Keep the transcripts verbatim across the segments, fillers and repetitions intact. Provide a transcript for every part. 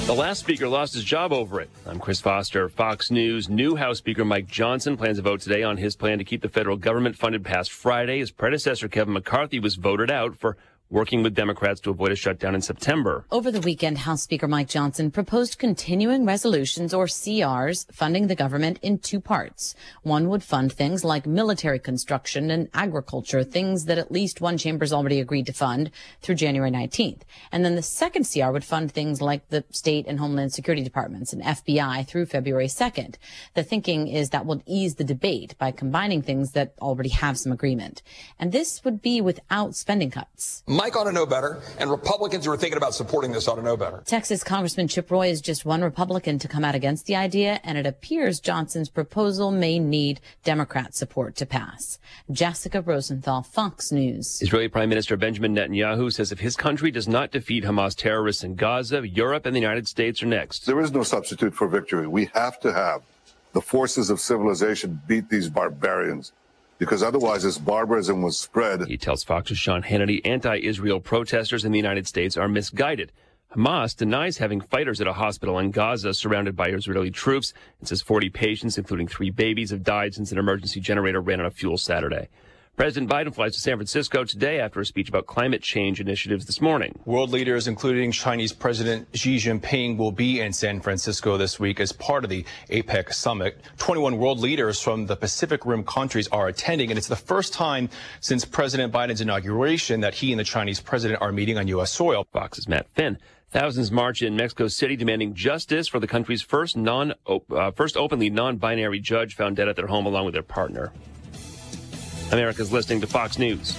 The last speaker lost his job over it. I'm Chris Foster. Fox News. New House Speaker Mike Johnson plans to vote today on his plan to keep the federal government funded past Friday. His predecessor, Kevin McCarthy, was voted out for working with Democrats to avoid a shutdown in September. Over the weekend, House Speaker Mike Johnson proposed continuing resolutions, or C Rs, funding the government in two parts. One would fund things like military construction and agriculture, things that at least one chamber's already agreed to fund through January nineteenth. And then the second C R would fund things like the state and homeland security departments and F B I through February second. The thinking is that will ease the debate by combining things that already have some agreement. And this would be without spending cuts. Mike ought to know better, and Republicans who are thinking about supporting this ought to know better. Texas Congressman Chip Roy is just one Republican to come out against the idea, and it appears Johnson's proposal may need Democrat support to pass. Jessica Rosenthal, Fox News. Israeli Prime Minister Benjamin Netanyahu says if his country does not defeat Hamas terrorists in Gaza, Europe and the United States are next. There is no substitute for victory. We have to have the forces of civilization beat these barbarians, because otherwise this barbarism was spread. He tells Fox's Sean Hannity anti-Israel protesters in the United States are misguided. Hamas denies having fighters at a hospital in Gaza surrounded by Israeli troops and says forty patients, including three babies, have died since an emergency generator ran out of fuel Saturday. President Biden flies to San Francisco today after a speech about climate change initiatives this morning. World leaders, including Chinese President Xi Jinping, will be in San Francisco this week as part of the APEC summit. twenty-one world leaders from the Pacific Rim countries are attending, and it's the first time since President Biden's inauguration that he and the Chinese president are meeting on U S soil. Fox's Matt Finn. Thousands march in Mexico City demanding justice for the country's first non uh, first openly non-binary judge found dead at their home along with their partner. America's listening to Fox News.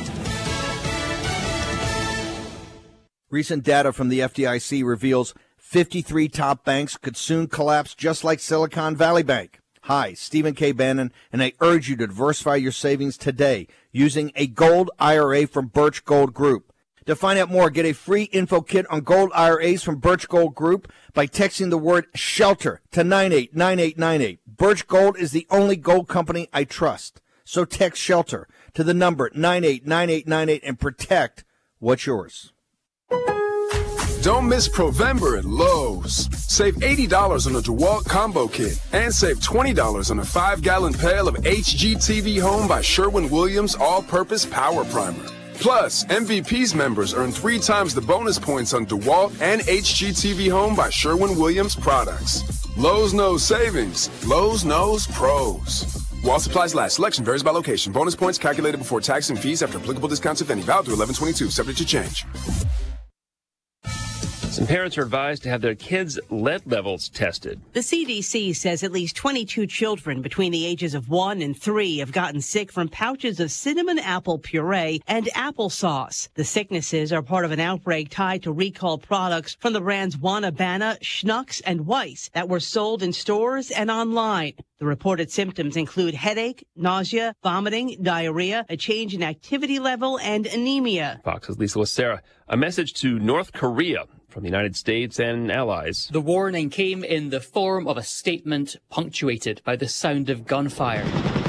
Recent data from the F D I C reveals fifty-three top banks could soon collapse just like Silicon Valley Bank. Hi, Stephen K. Bannon, and I urge you to diversify your savings today using a gold I R A from Birch Gold Group. To find out more, get a free info kit on gold I R As from Birch Gold Group by texting the word SHELTER to nine eight nine eight nine eight. Birch Gold is the only gold company I trust. So text SHELTER to the number nine eight nine eight nine eight and protect what's yours. Don't miss Provember at Lowe's. Save eighty dollars on a DeWalt combo kit and save twenty dollars on a five gallon pail of H G T V Home by Sherwin-Williams All-Purpose Power Primer. Plus, M V P's members earn three times the bonus points on DeWalt and H G T V Home by Sherwin-Williams products. Lowe's knows savings. Lowe's knows pros. While supplies last, selection varies by location. Bonus points calculated before tax and fees after applicable discounts, if any. Valid through eleven twenty-two, subject to change. Some parents are advised to have their kids' lead levels tested. The C D C says at least twenty-two children between the ages of one and three have gotten sick from pouches of cinnamon apple puree and applesauce. The sicknesses are part of an outbreak tied to recalled products from the brands Wanabana, Schnucks, and Weiss that were sold in stores and online. The reported symptoms include headache, nausea, vomiting, diarrhea, a change in activity level, and anemia. Fox's Lisa Lacera. A message to North Korea from the United States and allies. The warning came in the form of a statement punctuated by the sound of gunfire.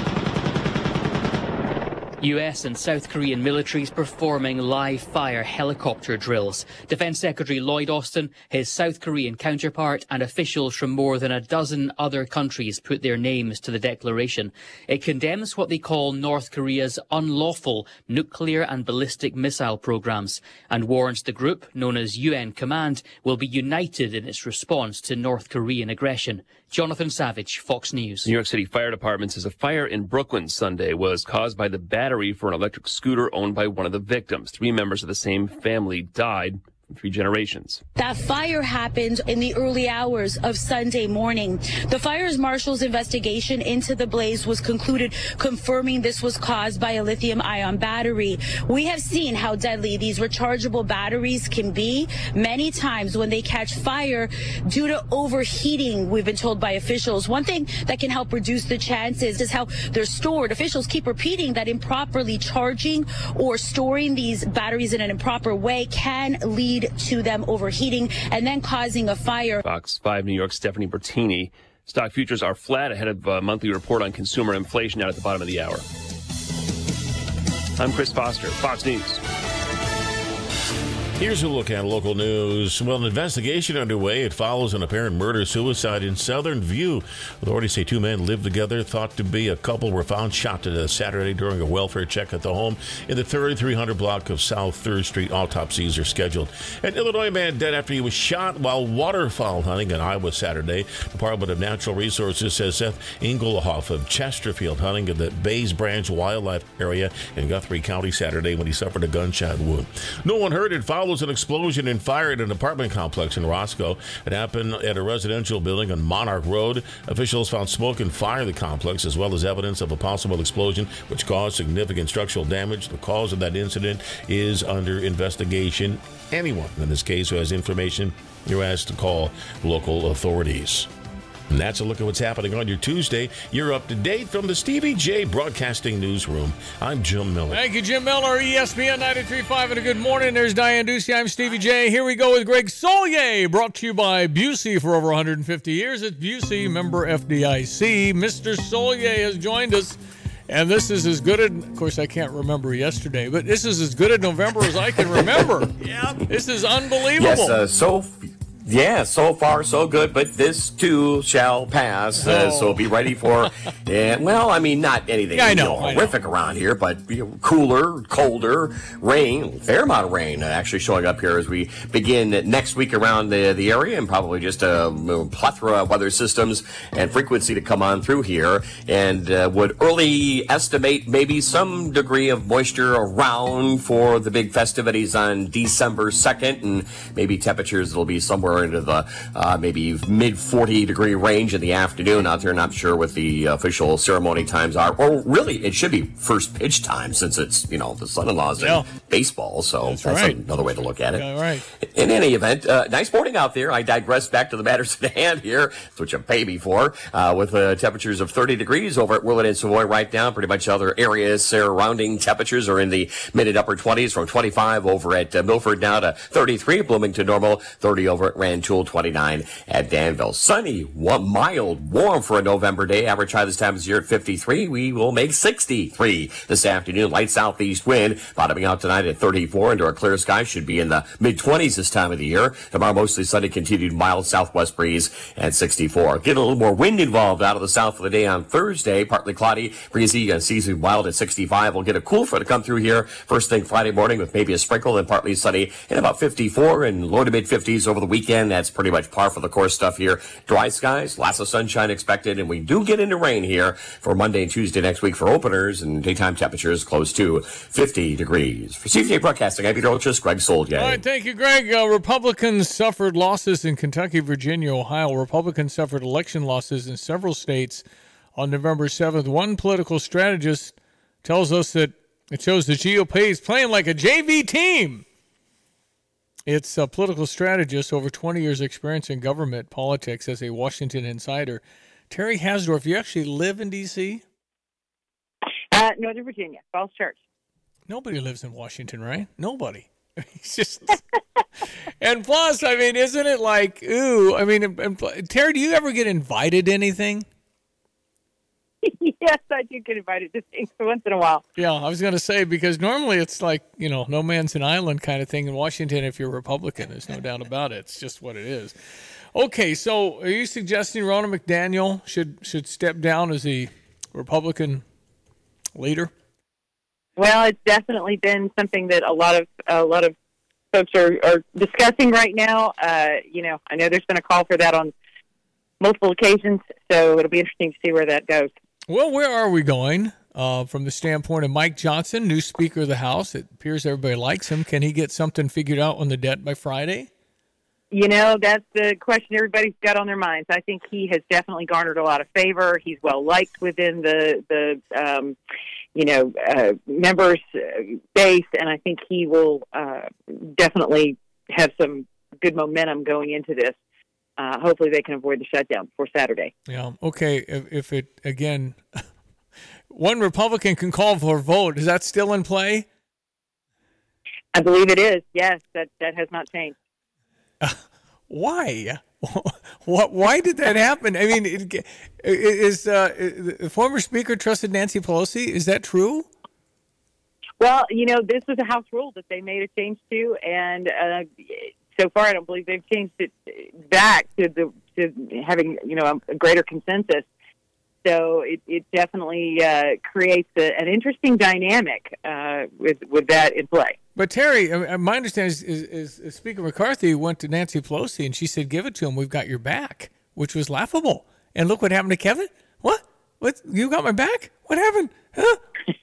U S and South Korean militaries performing live-fire helicopter drills. Defense Secretary Lloyd Austin, his South Korean counterpart, and officials from more than a dozen other countries put their names to the declaration. It condemns what they call North Korea's unlawful nuclear and ballistic missile programs and warns the group, known as U N Command, will be united in its response to North Korean aggression. Jonathan Savage, Fox News. New York City Fire Department says a fire in Brooklyn Sunday was caused by the battery for an electric scooter owned by one of the victims. Three members of the same family died from three generations. That fire happened in the early hours of Sunday morning. The fire marshal's investigation into the blaze was concluded, confirming this was caused by a lithium-ion battery. We have seen how deadly these rechargeable batteries can be. Many times when they catch fire due to overheating, we've been told by officials. One thing that can help reduce the chances is how they're stored. Officials keep repeating that improperly charging or storing these batteries in an improper way can lead to them overheating and then causing a fire. Fox five New York's Stephanie Bertini. Stock futures are flat ahead of a monthly report on consumer inflation out at the bottom of the hour. I'm Chris Foster, Fox News. Here's a look at local news. Well, an investigation underway. It follows an apparent murder-suicide in Southern View. Authorities say two men lived together, thought to be a couple, were found shot to death Saturday during a welfare check at the home in the thirty-three hundred block of South third Street. Autopsies are scheduled. An Illinois man dead after he was shot while waterfowl hunting in Iowa Saturday. Department of Natural Resources says Seth Engelhoff of Chesterfield hunting in the Bays Branch Wildlife Area in Guthrie County Saturday when he suffered a gunshot wound. No one hurt. It follows an explosion and fire at an apartment complex in Roscoe. It happened at a residential building on Monarch Road. Officials found smoke and fire in the complex, as well as evidence of a possible explosion, which caused significant structural damage. The cause of that incident is under investigation. Anyone in this case who has information, you're asked to call local authorities. And that's a look at what's happening on your Tuesday. You're up to date from the Stevie J Broadcasting Newsroom. I'm Jim Miller. Thank you, Jim Miller, E S P N ninety-three point five, and a good morning. There's Diane Ducey. I'm Stevie J. Here we go with Greg Solier, brought to you by Busey for over one hundred fifty years. It's Busey, member F D I C. Mister Solier has joined us, and this is as good, a, of course, I can't remember yesterday, but this is as good a November as I can remember. Yep. This is unbelievable. Yes, uh, so... Yeah, so far so good, but this too shall pass. Uh, Oh. so be ready for, uh, well, I mean, not anything Yeah, I you know, know, I horrific know. around here, but you know, cooler, colder, rain, fair amount of rain uh, actually showing up here as we begin next week around the, the area, and probably just a plethora of weather systems and frequency to come on through here, and uh, would early estimate maybe some degree of moisture around for the big festivities on December second, and maybe temperatures will be somewhere into the uh, maybe mid forty degree range in the afternoon out there. Not sure what the official ceremony times are, or really it should be first pitch time, since it's, you know, the son-in-law's Yeah. in baseball, so That's that's, right. another way to look at it. All right. In any event, uh, nice morning out there. I digress back to the matters at hand here, which I'm paying for, uh, with uh, temperatures of thirty degrees over at Willard and Savoy right now. Pretty much other areas surrounding temperatures are in the mid and upper twenties, from twenty-five over at uh, Milford now to thirty-three, Bloomington normal, thirty over at Rantoul, twenty-nine at Danville. Sunny, one, mild, warm for a November day. Average high this time is here at fifty-three. We will make sixty-three this afternoon. Light southeast wind, bottoming out tonight at thirty-four. Into a clear sky, should be in the mid-twenties this time of the year. Tomorrow, mostly sunny, continued mild southwest breeze at sixty-four. Get a little more wind involved out of the south for the day on Thursday. Partly cloudy, breezy, and seasonally wild at sixty-five. We'll get a cool front to come through here first thing Friday morning with maybe a sprinkle, and partly sunny in about fifty-four, and low to mid-fifties over the weekend. That's pretty much par for the course stuff here. Dry skies, lots of sunshine expected, and we do get into rain here for Monday and Tuesday next week for openers, and daytime temperatures close to fifty degrees. For C V J Broadcasting, I'm Peter Olchis, Greg Soldier. All right, thank you, Greg. Uh, Republicans suffered losses in Kentucky, Virginia, Ohio. Republicans suffered election losses in several states on November seventh. One political strategist tells us that it shows the G O P is playing like a J V team. It's a political strategist, over twenty years experience in government politics as a Washington insider. Terry Hasdorf, you actually live in D C? Uh, Northern Virginia, Falls Church. Nobody lives in Washington, right? Nobody. It's just, and plus, I mean, isn't it like, ooh, I mean, and, and, Terry, do you ever get invited to anything? Yes, I do get invited to things once in a while. Yeah, I was going to say, because normally it's like, you know, no man's an island kind of thing in Washington if you're Republican. There's no doubt about it. It's just what it is. Okay, so are you suggesting Ronna McDaniel should should step down as the Republican leader? Well, it's definitely been something that a lot of a lot of folks are, are discussing right now. Uh, you know, I know there's been a call for that on multiple occasions, so it'll be interesting to see where that goes. Well, where are we going uh, from the standpoint of Mike Johnson, new Speaker of the House? It appears everybody likes him. Can he get something figured out on the debt by Friday? You know, that's the question everybody's got on their minds. I think he has definitely garnered a lot of favor. He's well liked within the the um, you know uh, members base, and I think he will uh, definitely have some good momentum going into this. Uh, hopefully they can avoid the shutdown before Saturday. Yeah. Okay. If, if it, again, one Republican can call for a vote, is that still in play? I believe it is. Yes, that, that has not changed. Uh, why? What? Why did that happen? I mean, it, is uh, the former Speaker trusted Nancy Pelosi? Is that true? Well, you know, this was a House rule that they made a change to, and uh, so far I don't believe they've changed it back to the to having, you know, a greater consensus. So it, it definitely uh, creates a, an interesting dynamic uh, with with that in play. But Terry, my understanding is, is, is Speaker McCarthy went to Nancy Pelosi and she said, "Give it to him. We've got your back," which was laughable. And look what happened to Kevin. What? What? You got my back? What happened? Huh?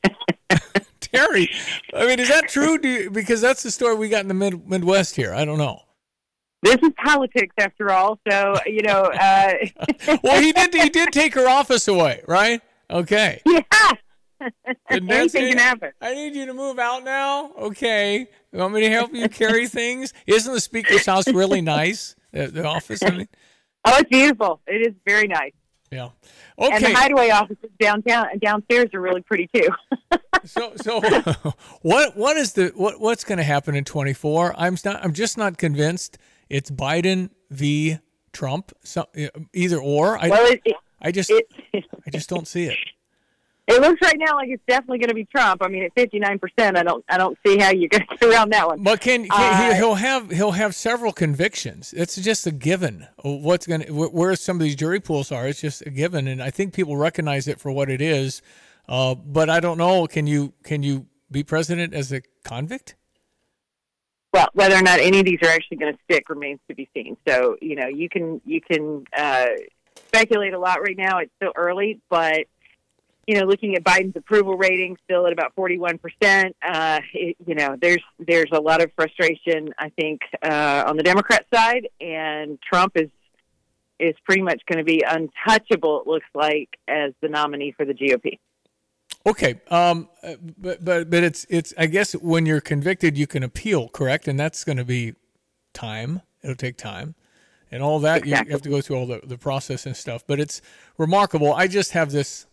Terry, I mean, is that true? Do you, because that's the story we got in the mid, Midwest here. I don't know. This is politics, after all. So you know. Uh... well, he did. He did take her office away, right? Okay. Yeah. Anything can happen. I need you to move out now. Okay. You want me to help you carry things? Isn't the Speaker's house really nice? The, the office. I mean. Oh, it's beautiful. It is very nice. Yeah. Okay. And the Hideaway offices downtown and downstairs are really pretty too. so, so what what is the what what's going to happen in twenty-four? I'm not. I'm just not convinced. It's Biden v. Trump. So, either or. I, well, it, it, I just it, I just don't see it. It looks right now like it's definitely going to be Trump. I mean, at fifty-nine percent, I don't, I don't see how you're going to get around that one. But can, can uh, he'll have he'll have several convictions. It's just a given. What's going to where some of these jury pools are? It's just a given, and I think people recognize it for what it is. Uh, but I don't know. Can you can you be president as a convict? Well, whether or not any of these are actually going to stick remains to be seen. So you know, you can you can uh, speculate a lot right now. It's still early, but. You know, looking at Biden's approval rating, still at about forty-one percent. Uh, it, you know, there's there's a lot of frustration, I think, uh, on the Democrat side, and Trump is is pretty much going to be untouchable. It looks like as the nominee for the G O P. Okay, um, but but but it's it's. I guess when you're convicted, you can appeal, correct? And that's going to be time. It'll take time, and all that. Exactly. You have to go through all the the process and stuff. But it's remarkable. I just have this.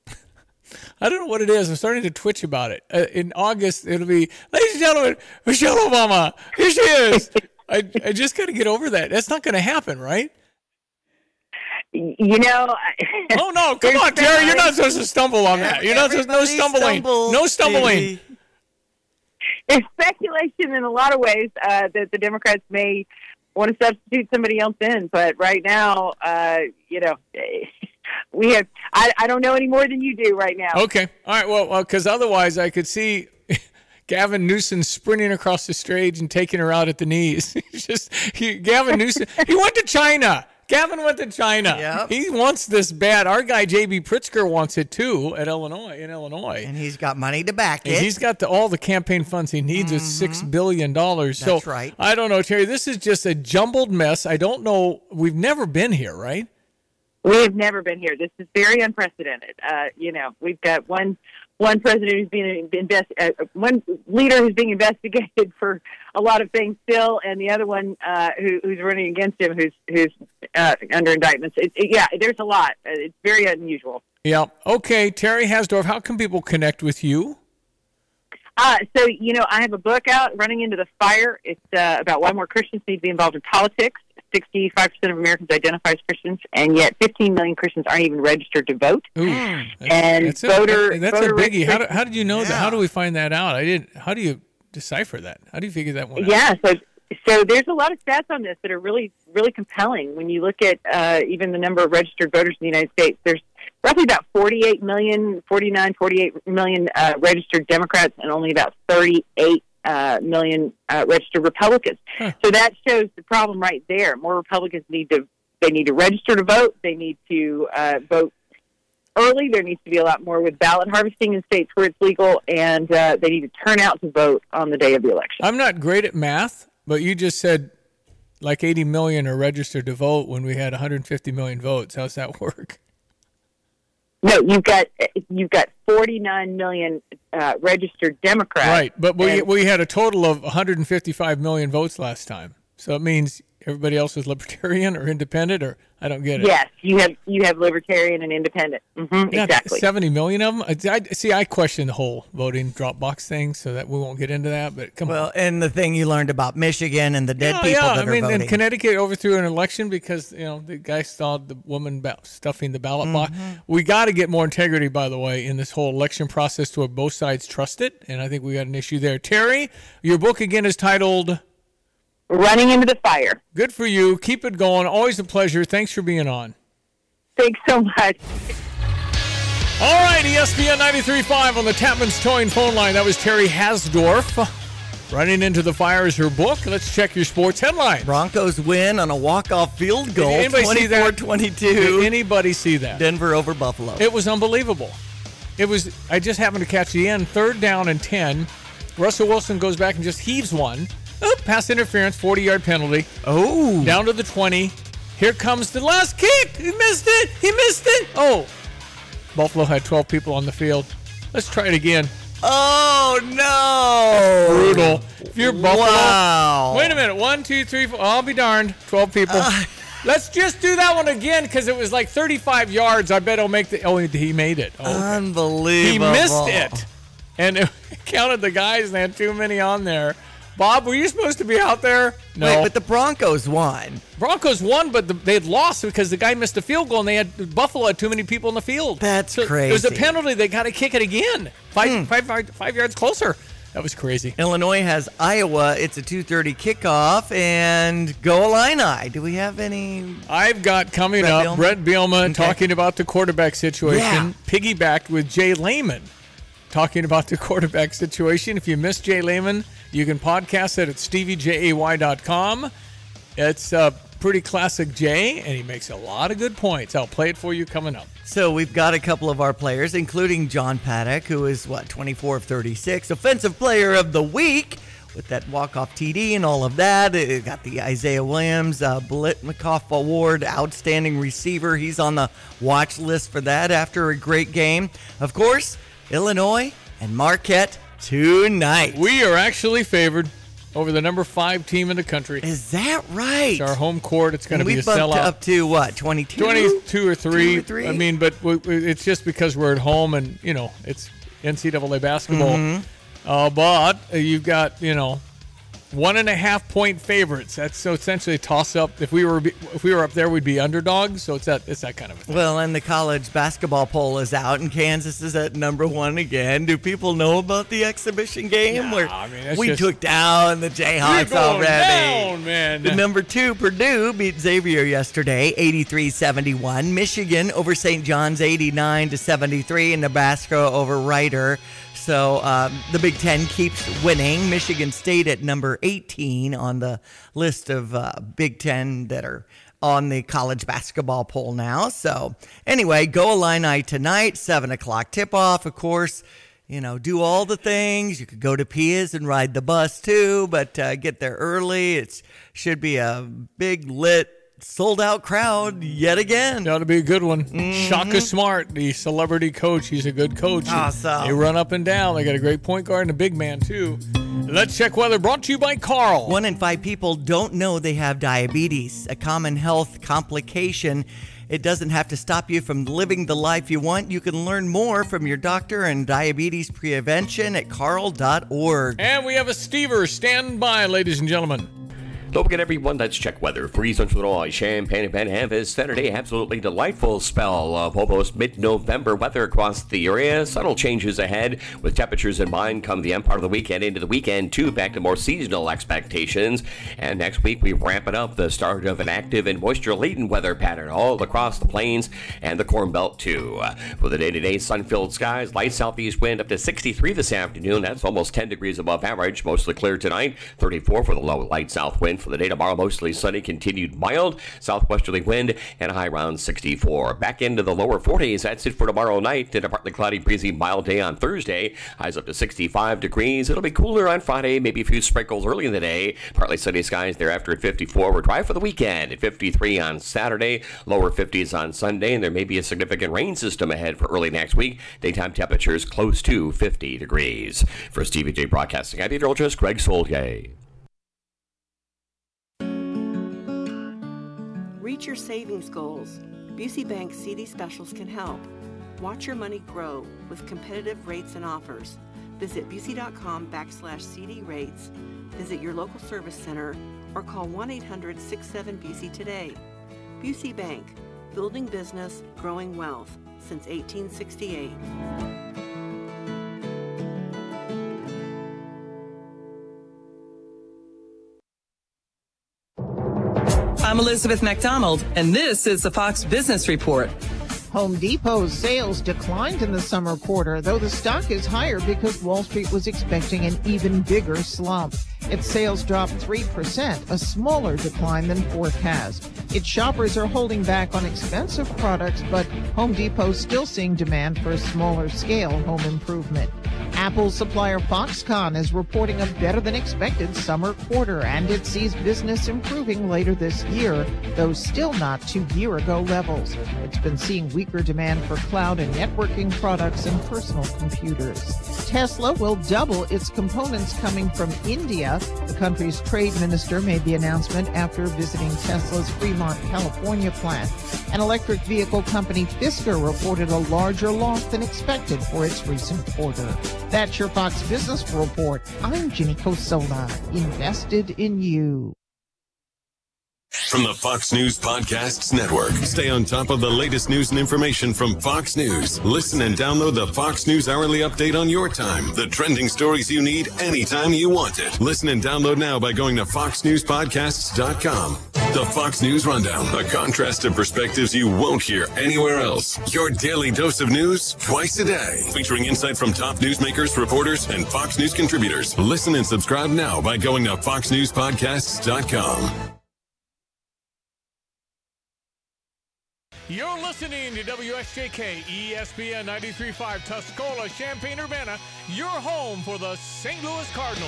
I don't know what it is. I'm starting to twitch about it. Uh, in August, it'll be, ladies and gentlemen, Michelle Obama. Here she is. I, I just got to get over that. That's not going to happen, right? You know. Oh, no. Come on, Terry. You're not supposed to stumble on that. You're not supposed to. No stumbling. Stumble, no stumbling. Baby. There's speculation in a lot of ways uh, that the Democrats may want to substitute somebody else in. But right now, uh, you know. We have. I, I don't know any more than you do right now. Okay. All right. Well, because well, otherwise I could see Gavin Newsom sprinting across the stage and taking her out at the knees. just he, Gavin Newsom. He went to China. Gavin went to China. Yep. He wants this bad. Our guy J B Pritzker wants it too at Illinois. In Illinois, and he's got money to back and it. He's got the, all the campaign funds he needs. Mm-hmm. Is six billion dollars. That's so, right. I don't know, Terry. This is just a jumbled mess. I don't know. We've never been here, right? We have never been here. This is very unprecedented. Uh, you know, we've got one one president who's being invest, uh, one leader who's being investigated for a lot of things still, and the other one uh, who, who's running against him, who's who's uh, under indictments. It, it, yeah, there's a lot. It's very unusual. Yeah. Okay, Terry Hasdorf. How can people connect with you? Uh, so, you know, I have a book out, Running into the Fire. It's uh, about why more Christians need to be involved in politics. sixty-five percent of Americans identify as Christians, and yet fifteen million Christians aren't even registered to vote. Ooh, and that's voter a, that's voter a biggie. How, do, how did you know yeah. that? How do we find that out? I didn't. How do you decipher that? How do you figure that one out? Yeah, so so there's a lot of stats on this that are really really compelling. When you look at uh, even the number of registered voters in the United States, there's roughly about forty-eight million, forty-nine, forty-eight million uh, registered Democrats, and only about thirty-eight Uh, million uh, registered Republicans. Huh. So that shows the problem right there. More Republicans need to they need to register to vote. They need to uh, vote early. There needs to be a lot more with ballot harvesting in states where it's legal, and uh, they need to turn out to vote on the day of the election. I'm not great at math, but you just said like eighty million are registered to vote when we had one hundred fifty million votes. How's that work? No, you've got you've got forty-nine million uh, registered Democrats. Right, but we and, we had a total of one hundred fifty-five million votes last time. So it means Everybody else is libertarian or independent, or I don't get it. Yes, you have you have libertarian and independent. Mm-hmm, Yeah, exactly. seventy million of them. I, I, see, I question the whole voting Dropbox thing, so that we won't get into that. But come well, on. and the thing you learned about Michigan and the dead Yeah, people yeah. that I mean, are voting. in Connecticut overthrew an election because you know the guy saw the woman ba- stuffing the ballot box. Mhm. We got to get more integrity, by the way, in this whole election process to have both sides trust it, and I think we got an issue there. Terry, your book again is titled Running into the Fire. Good for you. Keep it going. Always a pleasure. Thanks for being on. Thanks so much. All right, E S P N ninety-three point five on the Tapman's Towing phone line. That was Terry Hasdorf. Running into the Fire is her book. Let's check your sports headlines. Broncos win on a walk-off field goal, Did anybody see that? twenty-four twenty-two. Did anybody see that? Denver over Buffalo. It was unbelievable. It was. I just happened to catch the end. Third down and ten. Russell Wilson goes back and just heaves one. Oop, pass interference, forty-yard penalty. Oh. Down to the twenty. Here comes the last kick. He missed it. He missed it. Oh. Buffalo had twelve people on the field. Let's try it again. Oh, no. Brutal. If you're Buffalo. Wow. Wait a minute. One, two, three, four. I'll be darned. twelve people. Uh, Let's just do that one again because it was like thirty-five yards. I bet he'll make the. Oh, he made it. Oh, okay. Unbelievable. He missed it. And it counted the guys and they had too many on there. Bob, were you supposed to be out there? No. Wait, but the Broncos won. Broncos won, but the, they had lost because the guy missed a field goal and they had Buffalo had too many people in the field. That's so crazy. It was a penalty. They got to kick it again. Five, hmm. five, five, five yards closer. That was crazy. Illinois has Iowa. It's a two thirty kickoff, and go Illini. Do we have any? I've got coming Brett up Bielema? Brett Bielma Okay. talking about the quarterback situation, Yeah. piggybacked with Jay Lehman talking about the quarterback situation. If you missed Jay Lehman, you can podcast it at stevie jay dot com. It's a pretty classic Jay, and he makes a lot of good points. I'll play it for you coming up. So we've got a couple of our players, including John Paddock, who is, what, twenty-four of thirty-six, Offensive Player of the Week with that walk-off T D and all of that. It got the Isaiah Williams uh, Blitnikoff Award, Outstanding Receiver. He's on the watch list for that after a great game. Of course, Illinois and Marquette tonight. We are actually favored over the number five team in the country. Is that right? It's our home court. It's going to be a we bumped sellout. up to what, twenty-two? twenty-two or three. Two or three? I mean, but we, we, it's just because we're at home and, you know, it's N C double A basketball. Mhm. Uh, but you've got, you know, one and a half point favorites. That's so essentially a toss up. If we were if we were up there, we'd be underdogs. So it's that it's that kind of a thing. Well, and the college basketball poll is out, and Kansas is at number one again. Do people know about the exhibition game Nah, where I mean, that's we just- took down the Jayhawks We're going already? down, man. The number two, Purdue, beat Xavier yesterday, eighty-three seventy-one. Michigan over Saint John's, eighty-nine to seventy-three, and Nebraska over Rider. So um, the Big Ten keeps winning. Michigan State at number eighteen on the list of uh, Big Ten that are on the college basketball poll now. So anyway, go Illini tonight, seven o'clock tip-off, of course. You know, do all the things. You could go to Pia's and ride the bus too, but uh, get there early. It should be a big, lit, sold-out crowd yet again. That'll be a good one. Mm-hmm. Shaka Smart, the celebrity coach. He's a good coach. Awesome. They run up and down. They got a great point guard and a big man, too. Let's check weather brought to you by Carl. One in five people don't know they have diabetes, a common health complication. It doesn't have to stop you from living the life you want. You can learn more from your doctor and diabetes prevention at carl dot org. And we have a Stever. Stand by, ladies and gentlemen. Don't forget, everyone, let's check weather. For East Central Illinois, Champaign and Van Ham is Saturday. Absolutely delightful spell of almost mid-November weather across the area. Subtle changes ahead with temperatures in mind come the end part of the weekend into the weekend, too, back to more seasonal expectations. And next week, we ramp it up, the start of an active and moisture-laden weather pattern all across the plains and the Corn Belt, too. For the day-to-day, sun-filled skies, light southeast wind up to sixty-three this afternoon. That's almost ten degrees above average. Mostly clear tonight. thirty-four for the low light south wind. For the day tomorrow, mostly sunny, continued mild, southwesterly wind, and a high around sixty-four. Back into the lower forties. That's it for tomorrow night. And a partly cloudy, breezy, mild day on Thursday. Highs up to sixty-five degrees. It'll be cooler on Friday, maybe a few sprinkles early in the day. Partly sunny skies thereafter at fifty-four. We're dry for the weekend at fifty-three on Saturday. Lower fifties on Sunday, and there may be a significant rain system ahead for early next week. Daytime temperatures close to fifty degrees. For Stevie J Broadcasting, I'm meteorologist Greg Solier. Reach your savings goals. Busey Bank C D specials can help. Watch your money grow with competitive rates and offers. Visit Busey.com backslash CD rates. Visit your local service center or call one eight hundred six seven Busey today. Busey Bank, building business, growing wealth since eighteen sixty-eight. I'm Elizabeth McDonald, and this is the Fox Business Report. Home Depot's sales declined in the summer quarter, though the stock is higher because Wall Street was expecting an even bigger slump. Its sales dropped three percent, a smaller decline than forecast. Its shoppers are holding back on expensive products, but Home Depot's still seeing demand for smaller scale home improvement. Apple supplier Foxconn is reporting a better than expected summer quarter, and it sees business improving later this year, though still not to year-ago levels. It's been seeing weaker demand for cloud and networking products and personal computers. Tesla will double its components coming from India. The country's trade minister made the announcement after visiting Tesla's Fremont, California plant. An electric vehicle company, Fisker, reported a larger loss than expected for its recent quarter. That's your Fox Business Report. I'm Ginny Cosola, invested in you. From the Fox News Podcasts Network. Stay on top of the latest news and information from Fox News. Listen and download the Fox News Hourly Update on your time. The trending stories you need anytime you want it. Listen and download now by going to fox news podcasts dot com. The Fox News Rundown. A contrast of perspectives you won't hear anywhere else. Your daily dose of news twice a day. Featuring insight from top newsmakers, reporters, and Fox News contributors. Listen and subscribe now by going to fox news podcasts dot com. You're listening to W S J K E S P N ninety-three point five Tuscola, Champaign-Urbana, your home for the Saint Louis Cardinals.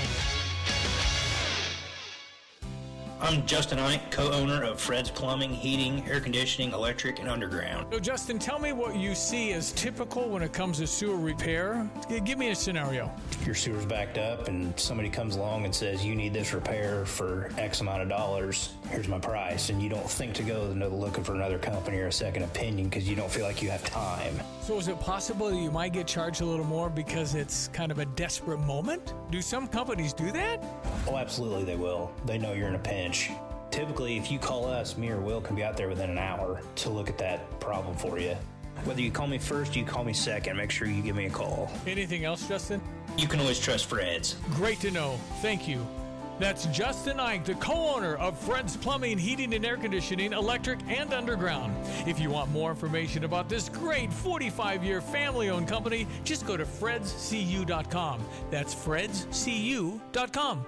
I'm Justin Ike, co-owner of Fred's Plumbing, Heating, Air Conditioning, Electric, and Underground. So, Justin, tell me what you see as typical when it comes to sewer repair. Give me a scenario. Your sewer's backed up and somebody comes along and says, you need this repair for X amount of dollars. Here's my price. And you don't think to go looking for another company or a second opinion because you don't feel like you have time. So is it possible that you might get charged a little more because it's kind of a desperate moment? Do some companies do that? Oh, absolutely they will. They know you're in a pinch. Typically, if you call us, me or Will can be out there within an hour to look at that problem for you. Whether you call me first, you call me second, make sure you give me a call. Anything else, Justin? You can always trust Fred's. Great to know. Thank you. That's Justin Ike, the co-owner of Fred's Plumbing, Heating, and Air Conditioning, Electric, and Underground. If you want more information about this great forty-five-year family-owned company, just go to freds c u dot com. That's freds c u dot com.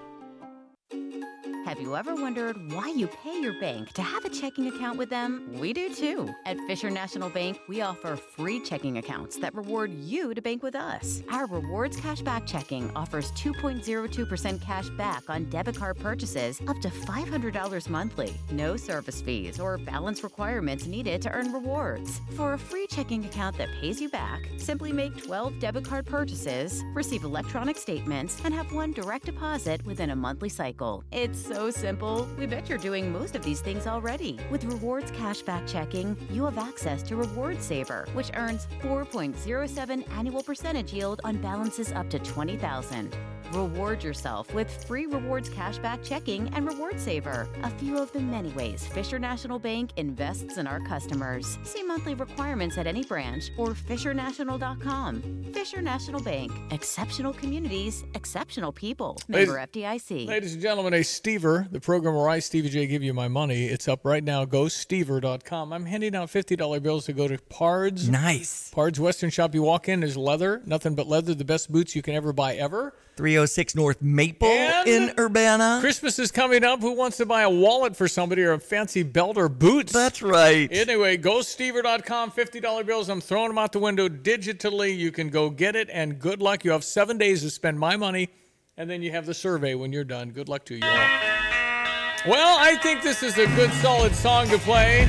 Have you ever wondered why you pay your bank to have a checking account with them? We do too. At Fisher National Bank, we offer free checking accounts that reward you to bank with us. Our Rewards Cashback Checking offers two point zero two percent cash back on debit card purchases up to five hundred dollars monthly. No service fees or balance requirements needed to earn rewards. For a free checking account that pays you back, simply make twelve debit card purchases, receive electronic statements, and have one direct deposit within a monthly cycle. It's so simple. We bet you're doing most of these things already. With Rewards Cashback Checking, you have access to Reward Saver, which earns four point zero seven annual percentage yield on balances up to twenty thousand dollars. Reward yourself with free Rewards Cashback Checking and Reward Saver, a few of the many ways Fisher National Bank invests in our customers. See monthly requirements at any branch or fisher national dot com. Fisher National Bank. Exceptional communities, exceptional people. Member Ladies, F D I C. Ladies and gentlemen, a Stever, the program where I, Stevie J, give you my money. It's up right now. Go stever dot com. I'm handing out fifty dollar bills to go to Pards. Nice. Pards Western Shop. You walk in, there's leather. Nothing but leather. The best boots you can ever buy ever. three oh six North Maple And in Urbana. Christmas is coming up. Who wants to buy a wallet for somebody or a fancy belt or boots? That's right. Anyway, go stever dot com. fifty dollar bills. I'm throwing them out the window digitally. You can go get it, and good luck. You have seven days to spend my money, and then you have the survey when you're done. Good luck to you all. Well, I think this is a good, solid song to play.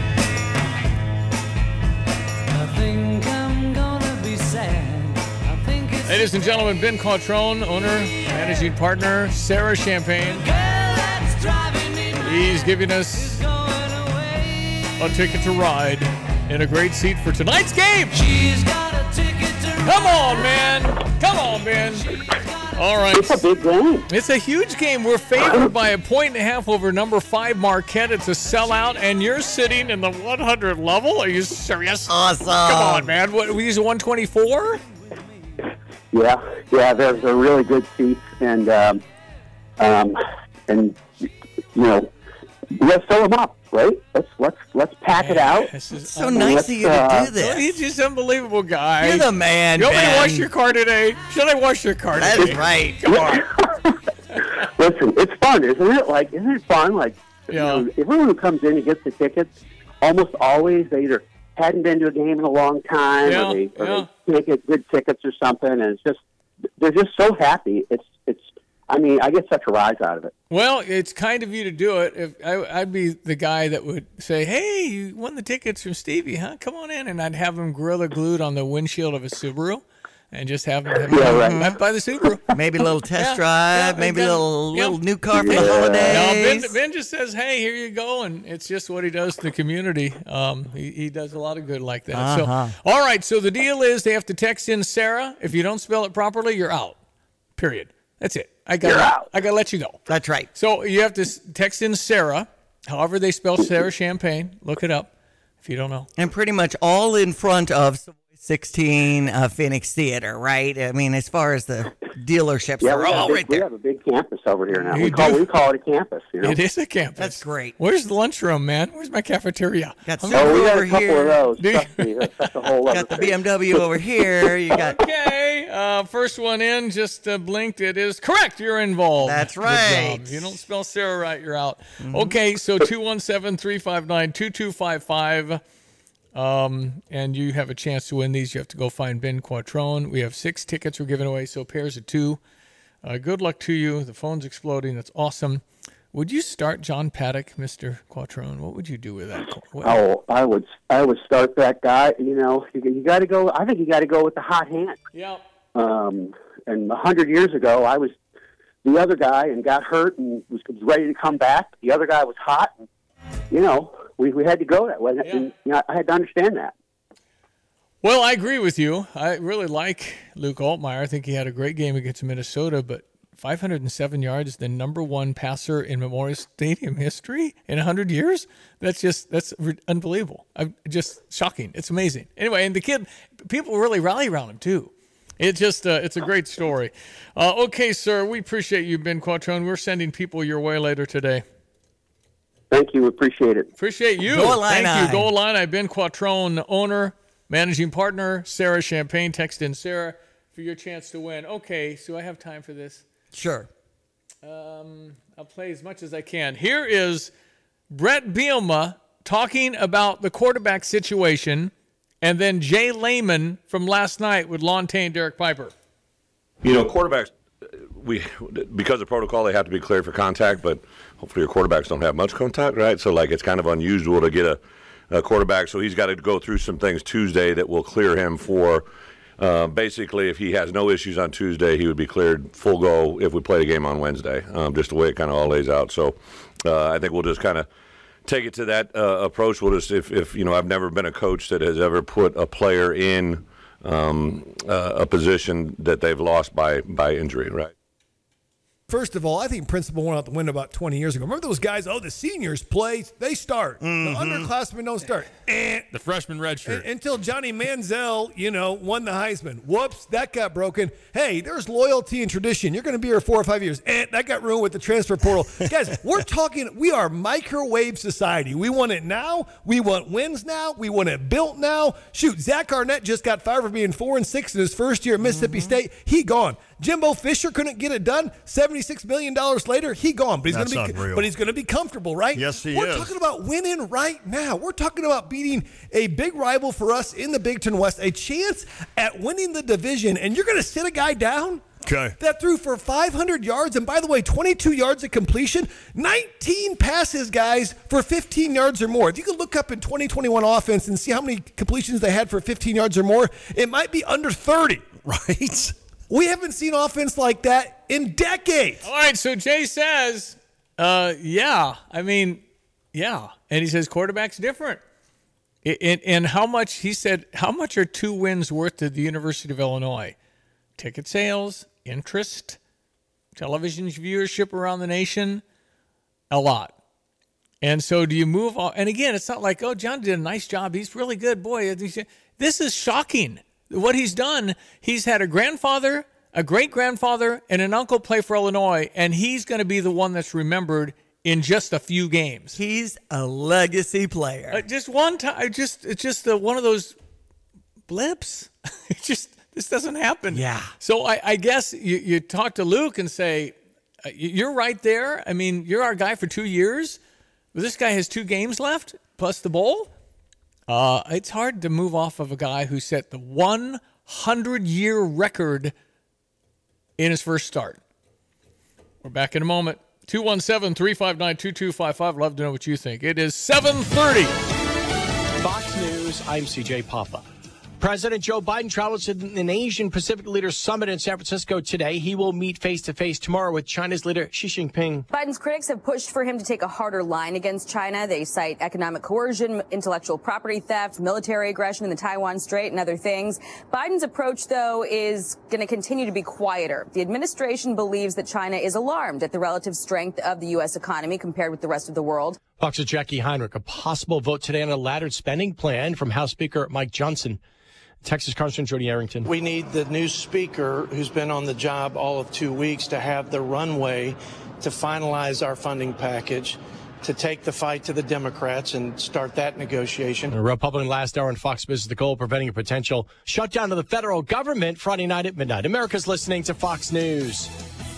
I think I'm gonna be sad. I think it's Ladies and gentlemen, Ben Quattrone, owner, managing partner, Sarah Champagne. He's giving us a ticket to ride in a great seat for tonight's game. She's got a ticket to Come on, man. Come on, Ben. All right. It's a big game. It's a huge game. We're favored by a point and a half over number five Marquette. It's a sellout, and you're sitting in the one hundred level. Are you serious? Awesome. Come on, man. What, we use one twenty-four? Yeah, yeah, they're, they're really good seats, and um, um, and you know, let's fill them up, right? Let's let's let's pack it out. This is So nice of you to uh, do this. He's just an unbelievable guy. You're the man, You want me to Ben. wash your car today? Should I wash your car That's today? right. Come on. Listen, it's fun, isn't it? Like, isn't it fun? Like, you Yeah. know, everyone who comes in and gets the tickets, almost always they either hadn't been to a game in a long time, Yeah, or, they, or yeah. they can't get good tickets or something, and it's just they're just so happy. It's it's. I mean, I get such a rise out of it. Well, it's kind of you to do it. If I, I'd be the guy that would say, "Hey, you won the tickets from Stevie, huh? Come on in," and I'd have him gorilla glued on the windshield of a Subaru, and just have him, have him Yeah, right. have him buy the Subaru. Maybe a little test Yeah, drive, yeah, maybe a and then- little, yeah. little new car for Yeah. the No, holidays. Ben, Ben just says, "Hey, here you go," and it's just what he does to the community. Um, he, he does a lot of good like that. Uh-huh. So, all right. So the deal is they have to text in Sarah. If you don't spell it properly, you're out. Period. That's it. I got. You're out. I got to let you go. That's right. So you have to s- text in Sarah. However they spell Sarah Champagne. Look it up if you don't know. And pretty much all in front of Savoy sixteen uh, Phoenix Theater, right? I mean, as far as the dealerships, Yeah, they're we have, all a big, right we there. have a big campus over here now. You We call do? we call it a campus. You know. It is a campus. That's great. Where's the lunchroom, man? Where's my cafeteria? Got I'm Subaru Oh, we got over a couple here. of those. Do you- Trust me, that's, that's a whole other Got the thing. B M W over here. You got Okay, uh, first one in, just uh, blinked. It is correct. You're involved. That's Good right. job. If you don't spell Sarah right, you're out. Okay, so two one seven, three five nine, two two five five. Um, and you have a chance to win these. You have to go find Ben Quattrone. We have six tickets we're giving away, so pairs of two. Uh, good luck to you. The phone's exploding. That's awesome. Would you start John Paddock, Mister Quattrone? What would you do with that? What- Oh, I would I would start that guy. You know, you, you got to go. I think you got to go with the hot hand. Yeah. Um, and a hundred years ago, I was the other guy and got hurt and was ready to come back. The other guy was hot. And, you know, we we had to go that way. Yeah. And, you know, I had to understand that. Well, I agree with you. I really like Luke Altmaier. I think he had a great game against Minnesota, but five hundred seven yards, the number one passer in Memorial Stadium history in one hundred years? That's just, that's re- unbelievable. I'm just shocking. It's amazing. Anyway, and the kid, people really rally around him too. It just, uh, it's a great story. Uh, okay, sir, we appreciate you, Ben Quattrone. We're sending people your way later today. Thank you. Appreciate it. Appreciate you. Go Illini. Thank you. Go Illini. Ben Quattrone, owner, managing partner, Sarah Champagne. Text in Sarah for your chance to win. Okay, so I have time for this. sure. Um, I'll play as much as I can. Here is Brett Bielema talking about the quarterback situation, and then Jay Lehman from last night with Lontaine Derek Piper. You know, quarterbacks, we because of protocol, they have to be cleared for contact, but hopefully your quarterbacks don't have much contact, right? So, like, it's kind of unusual to get a, a quarterback, so he's got to go through some things Tuesday that will clear him for uh, basically, if he has no issues on Tuesday, he would be cleared full go if we play the game on Wednesday, um, just the way it kind of all lays out. So, uh, I think we'll just kind of take it to that uh, approach. We'll just, if, if, you know, I've never been a coach that has ever put a player in um, uh, a position that they've lost by, by injury, right? First of all, I think principle went out the window about twenty years ago. Remember those guys? Oh, the seniors play, they start. Mm-hmm. The underclassmen don't start. Eh. The freshman redshirt. Un- Until Johnny Manziel, you know, won the Heisman. Whoops, that got broken. Hey, there's loyalty and tradition. You're going to be here four or five years. Eh, that got ruined with the transfer portal. Guys, we're talking, we are microwave society. We want it now. We want wins now. We want it built now. Shoot, Zach Arnett just got fired for being four and six in his first year at Mississippi Mm-hmm. State. He gone. Jimbo Fisher couldn't get it done. seventy-six million dollars later, he gone. But he's That's going to be unreal. but he's going to be comfortable, right? Yes, he We're is. talking about winning right now. We're talking about beating a big rival for us in the Big Ten West, a chance at winning the division, and you're going to sit a guy down Okay. that threw for five hundred yards, and by the way, twenty-two yards of completion, nineteen passes, guys, for fifteen yards or more. If you could look up in twenty twenty-one offense and see how many completions they had for fifteen yards or more, it might be under thirty. Right. We haven't seen offense like that in decades. All right, so Jay says, uh, yeah, I mean, yeah. And he says quarterback's different. And, and how much, he said, how much are two wins worth to the University of Illinois? Ticket sales, interest, television viewership around the nation, a lot. And so do you move on? And again, it's not like, oh, John did a nice job. He's really good. Boy, this is shocking. What he's done, he's had a grandfather, a great-grandfather, and an uncle play for Illinois, and he's going to be the one that's remembered in just a few games. He's a legacy player. Uh, just one time, just it's just uh, one of those blips. It just this doesn't happen. Yeah. So I, I guess you, you talk to Luke and say, uh, you're right there. I mean, you're our guy for two years. But this guy has two games left plus the bowl. Uh, it's hard to move off of a guy who set the one hundred year record in his first start. We're back in a moment. two one seven, three five nine, two two five five. Love to know what you think. It is seven thirty. Fox News, I'm C J Papa. President Joe Biden travels to an Asian Pacific Leaders Summit in San Francisco today. He will meet face-to-face tomorrow with China's leader Xi Jinping. Biden's critics have pushed for him to take a harder line against China. They cite economic coercion, intellectual property theft, military aggression in the Taiwan Strait, and other things. Biden's approach, though, is going to continue to be quieter. The administration believes that China is alarmed at the relative strength of the U S economy compared with the rest of the world. Fox's Jackie Heinrich. A possible vote today on a laddered spending plan from House Speaker Mike Johnson. Texas Congressman Jody Arrington. We need the new speaker, who's been on the job all of two weeks, to have the runway to finalize our funding package, to take the fight to the Democrats and start that negotiation. A Republican last hour in Fox Business, the goal of preventing a potential shutdown of the federal government Friday night at midnight. America's listening to Fox News.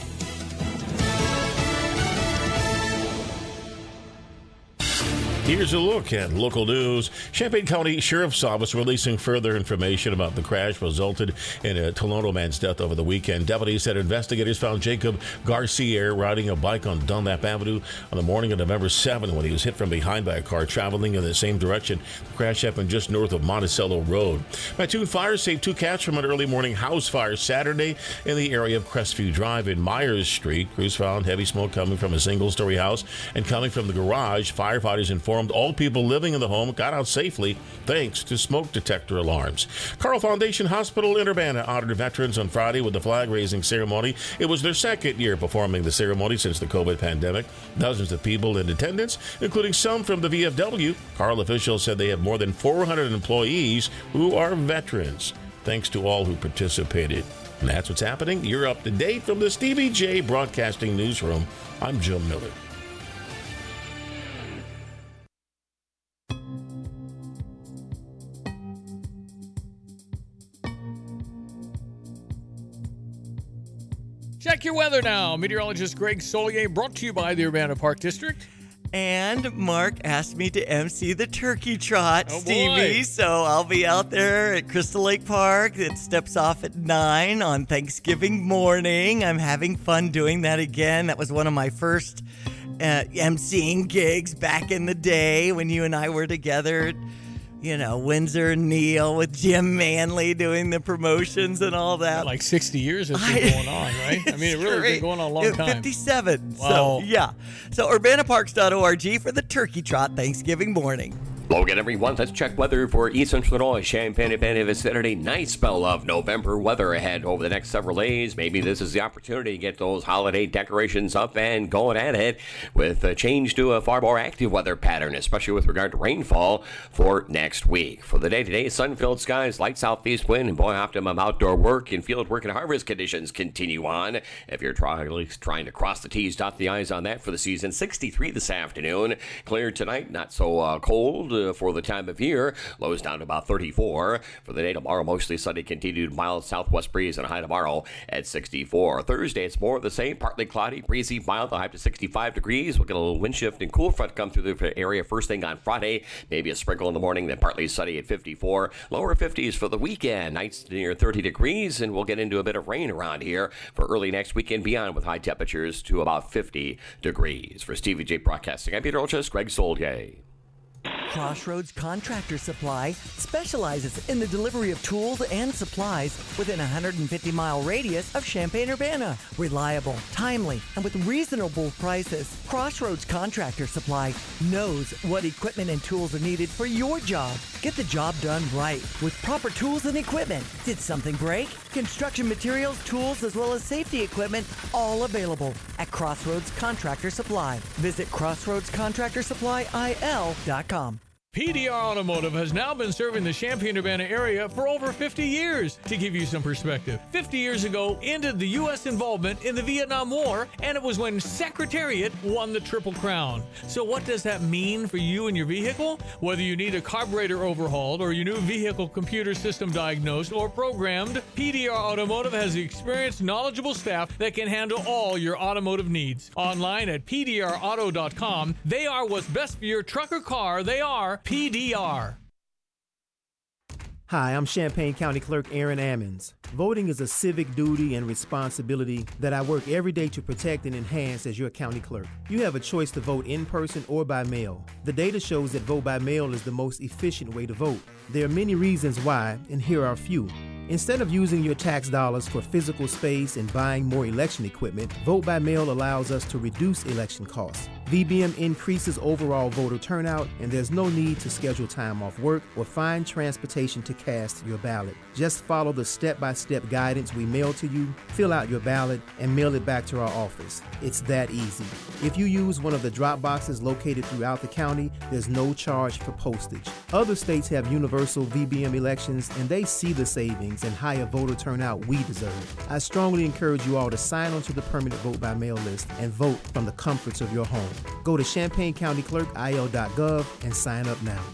Here's a look at local news. Champaign County Sheriff's Office releasing further information about the crash resulted in a Tolono man's death over the weekend. Deputies said investigators found Jacob Garcia riding a bike on Dunlap Avenue on the morning of November seventh when he was hit from behind by a car traveling in the same direction. The crash happened just north of Monticello Road. Mattoon Fire saved two cats from an early morning house fire Saturday in the area of Crestview Drive in Myers Street. Crews found heavy smoke coming from a single-story house and coming from the garage. Firefighters informed all people living in the home got out safely thanks to smoke detector alarms. Carle Foundation Hospital in Urbana honored veterans on Friday with the flag-raising ceremony. It was their second year performing the ceremony since the COVID pandemic. Dozens of people in attendance, including some from the V F W. Carle officials said they have more than four hundred employees who are veterans. Thanks to all who participated. And that's what's happening. You're up to date from the Stevie J Broadcasting Newsroom. I'm Jim Miller. Check your weather now. Meteorologist Greg Solier, brought to you by the Urbana Park District. And Mark asked me to emcee the turkey trot, oh Stevie. Boy. So I'll be out there at Crystal Lake Park. It steps off at nine on Thanksgiving morning. I'm having fun doing that again. That was one of my first uh, emceeing gigs back in the day when you and I were together. You know, Windsor Neal with Jim Manley doing the promotions and all that. Like sixty years it's been I, going on, right? I mean, it really has been going on a long time. fifty-seven. Wow. So, yeah. So, urbana parks dot org for the turkey trot Thanksgiving morning. Hello again, everyone. Let's check weather for East Central Illinois. Champaign-Urbana vicinity. Nice spell of November weather ahead over the next several days. Maybe this is the opportunity to get those holiday decorations up and going at it with a change to a far more active weather pattern, especially with regard to rainfall for next week. For the day today, sun-filled skies, light southeast wind, and boy, optimum outdoor work and field work and harvest conditions continue on. If you're try, at least trying to cross the T's, dot the I's on that for the season. sixty-three this afternoon. Clear tonight, not so uh, cold. Uh, for the time of year. Lows down to about thirty-four. For the day tomorrow, mostly sunny, continued mild southwest breeze and a high tomorrow at sixty-four. Thursday, it's more of the same, partly cloudy, breezy, mild, the high to sixty-five degrees. We'll get a little wind shift and cool front come through the area first thing on Friday. Maybe a sprinkle in the morning, then partly sunny at fifty-four. Lower fifties for the weekend. Nights near thirty degrees, and we'll get into a bit of rain around here for early next week and beyond with high temperatures to about fifty degrees. For Stevie J Broadcasting, I'm Peter Olchus, Greg Solier. Crossroads Contractor Supply specializes in the delivery of tools and supplies within a one hundred fifty mile radius of Champaign-Urbana. Reliable, timely, and with reasonable prices, Crossroads Contractor Supply knows what equipment and tools are needed for your job. Get the job done right with proper tools and equipment. Did something break? Construction materials, tools, as well as safety equipment, all available at Crossroads Contractor Supply. Visit crossroads contractor supply I L dot com. P D R Automotive has now been serving the Champaign-Urbana area for over fifty years. To give you some perspective, fifty years ago ended the U S involvement in the Vietnam War, and it was when Secretariat won the Triple Crown. So what does that mean for you and your vehicle? Whether you need a carburetor overhauled or your new vehicle computer system diagnosed or programmed, P D R Automotive has the experienced, knowledgeable staff that can handle all your automotive needs. Online at P D R auto dot com, they are what's best for your truck or car. They are P D R. Hi, I'm Champaign County Clerk Aaron Ammons. Voting is a civic duty and responsibility that I work every day to protect and enhance as your county clerk. You have a choice to vote in person or by mail. The data shows that vote by mail is the most efficient way to vote. There are many reasons why, and here are a few. Instead of using your tax dollars for physical space and buying more election equipment, vote by mail allows us to reduce election costs. V B M increases overall voter turnout, and there's no need to schedule time off work or find transportation to cast your ballot. Just follow the step-by-step guidance we mail to you, fill out your ballot, and mail it back to our office. It's that easy. If you use one of the drop boxes located throughout the county, there's no charge for postage. Other states have universal V B M elections, and they see the savings and higher voter turnout we deserve. I strongly encourage you all to sign onto the permanent vote by mail list and vote from the comforts of your home. Go to Champaign County Clerk I L dot gov and sign up now.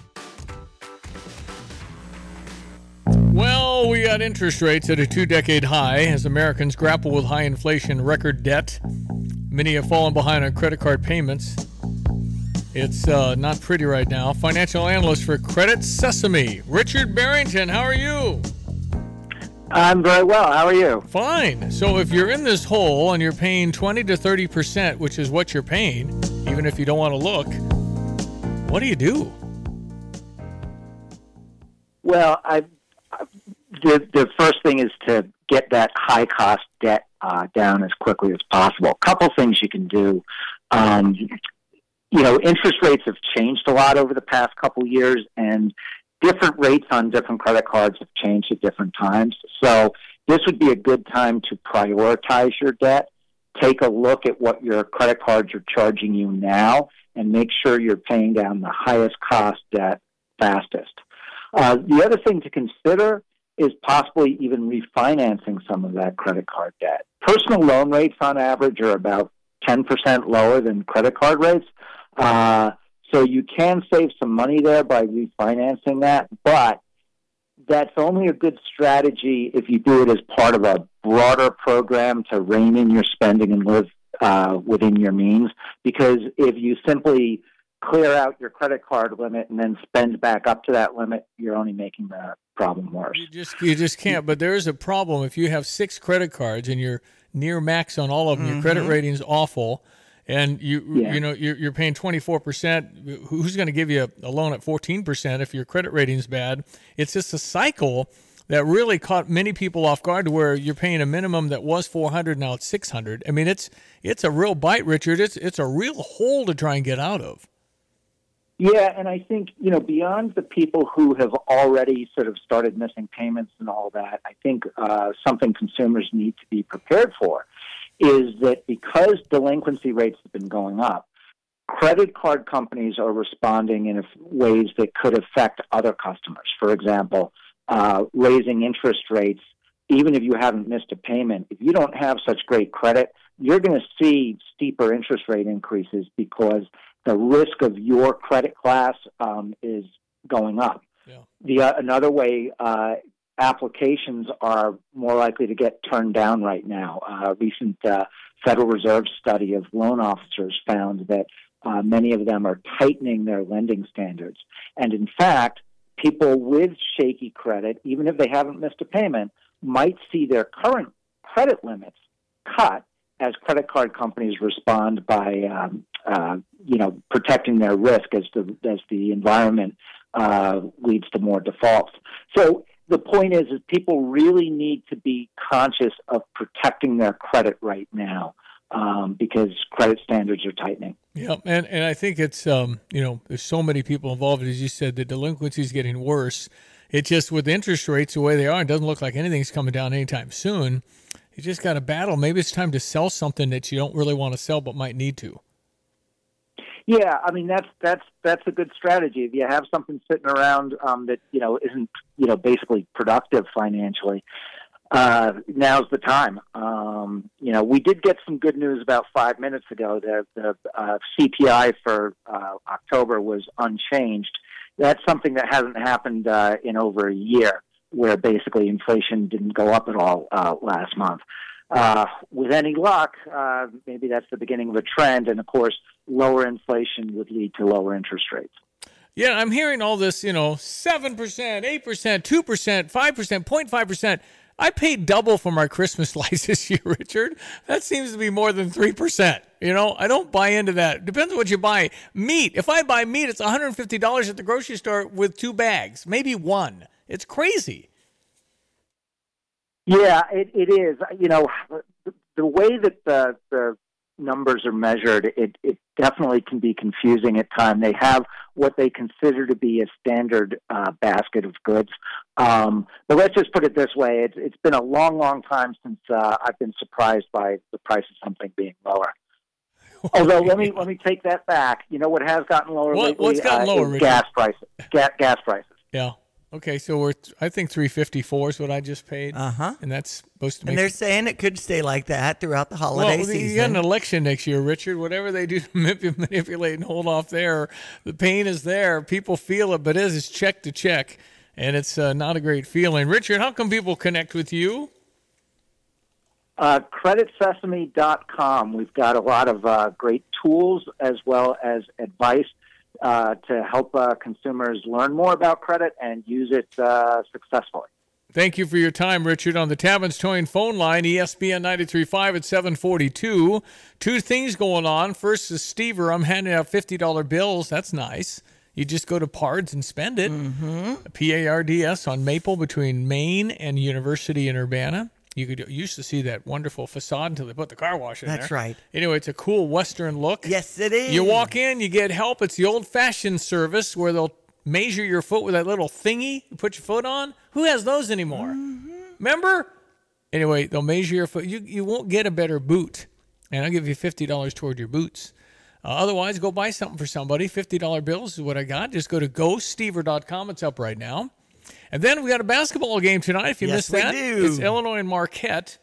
Well, we got interest rates at a two-decade high as Americans grapple with high inflation, record debt. Many have fallen behind on credit card payments. It's uh, not pretty right now. Financial analyst for Credit Sesame, Richard Barrington. How are you? I'm very well. How are you? Fine. So if you're in this hole and you're paying twenty to thirty percent, which is what you're paying, even if you don't want to look, what do you do? Well, I, the, the first thing is to get that high-cost debt uh, down as quickly as possible. A couple things you can do. Um, you know, interest rates have changed a lot over the past couple years, and different rates on different credit cards have changed at different times. So this would be a good time to prioritize your debt. Take a look at what your credit cards are charging you now and make sure you're paying down the highest cost debt fastest. Uh, the other thing to consider is possibly even refinancing some of that credit card debt. Personal loan rates on average are about ten percent lower than credit card rates. Uh, So you can save some money there by refinancing that, but that's only a good strategy if you do it as part of a broader program to rein in your spending and live uh, within your means. Because if you simply clear out your credit card limit and then spend back up to that limit, you're only making the problem worse. You just you just can't. But there is a problem if you have six credit cards and you're near max on all of them. Mm-hmm. Your credit rating's awful. And you yeah. you know you're, you're paying twenty-four percent. Who's going to give you a, a loan at fourteen percent if your credit rating's bad? It's just a cycle that really caught many people off guard, to where you're paying a minimum that was four hundred, now it's six hundred. I mean, it's it's a real bite, Richard. It's it's a real hole to try and get out of. Yeah, and I think, you know, beyond the people who have already sort of started missing payments and all that, I think uh, something consumers need to be prepared for is that because delinquency rates have been going up, credit card companies are responding in ways that could affect other customers. For example, uh, raising interest rates, even if you haven't missed a payment. If you don't have such great credit, you're going to see steeper interest rate increases because the risk of your credit class um, is going up. Yeah. The uh, another way uh, applications are more likely to get turned down right now. A uh, recent uh, Federal Reserve study of loan officers found that uh, many of them are tightening their lending standards. And in fact, people with shaky credit, even if they haven't missed a payment, might see their current credit limits cut as credit card companies respond by, um, uh, you know, protecting their risk as the as the environment uh, leads to more defaults. So the point is, is people really need to be conscious of protecting their credit right now um, because credit standards are tightening. Yeah, and, and I think it's, um, you know, there's so many people involved. As you said, the delinquency is getting worse. It just, with interest rates the way they are, it doesn't look like anything's coming down anytime soon. You just got to battle. Maybe it's time to sell something that you don't really want to sell but might need to. Yeah, I mean that's that's that's a good strategy. If you have something sitting around um, that you know isn't you know basically productive financially, uh, now's the time. Um, you know, we did get some good news about five minutes ago. The the uh, C P I for uh, October was unchanged. That's something that hasn't happened uh, in over a year, where basically inflation didn't go up at all uh, last month. Uh, with any luck, uh, maybe that's the beginning of a trend, and of course, lower inflation would lead to lower interest rates. Yeah, I'm hearing all this, you know, seven percent, eight percent, two percent, five percent, zero point five percent. I paid double for my Christmas lights this year, Richard. That seems to be more than three percent. You know, I don't buy into that. Depends on what you buy. Meat, if I buy meat, it's one hundred fifty dollars at the grocery store with two bags, maybe one. It's crazy. Yeah, it, it is. You know, the, the way that the, the numbers are measured, it, it definitely can be confusing at times. They have what they consider to be a standard uh, basket of goods. Um, but let's just put it this way. It's, it's been a long, long time since uh, I've been surprised by the price of something being lower. Although, let me let me take that back. You know what has gotten lower what, lately? What's gotten uh, lower, Richard? Gas prices. Ga- gas prices. Yeah. Okay, so we're I think three fifty-four is what I just paid. Uh-huh. And that's supposed to make And they're saying it could stay like that throughout the holiday well, season. You got an election next year, Richard. Whatever they do to manipulate and hold off there, the pain is there. People feel it, but it is check to check, and it's uh, not a great feeling. Richard, how can people connect with you? Uh, credit sesame dot com. We've got a lot of uh, great tools as well as advice uh, to help uh, consumers learn more about credit and use it uh, successfully. Thank you for your time, Richard. On the Tavin's Towing phone line, E S P N ninety-three point five at seven forty-two. Two things going on. First is Stever. I'm handing out fifty dollar bills. That's nice. You just go to Pards and spend it. Mm-hmm. P A R D S on Maple between Maine and University in Urbana. You could you used to see that wonderful facade until they put the car wash in That's there. right. Anyway, it's a cool Western look. Yes, it is. You walk in, you get help. It's the old-fashioned service where they'll measure your foot with that little thingy you put your foot on. Who has those anymore? Mm-hmm. Remember? Anyway, they'll measure your foot. You you won't get a better boot, and I'll give you fifty dollars toward your boots. Uh, otherwise, go buy something for somebody. fifty dollar bills is what I got. Just go to go stever dot com. It's up right now. And then we got a basketball game tonight. If you yes, missed that, we do. it's Illinois and Marquette.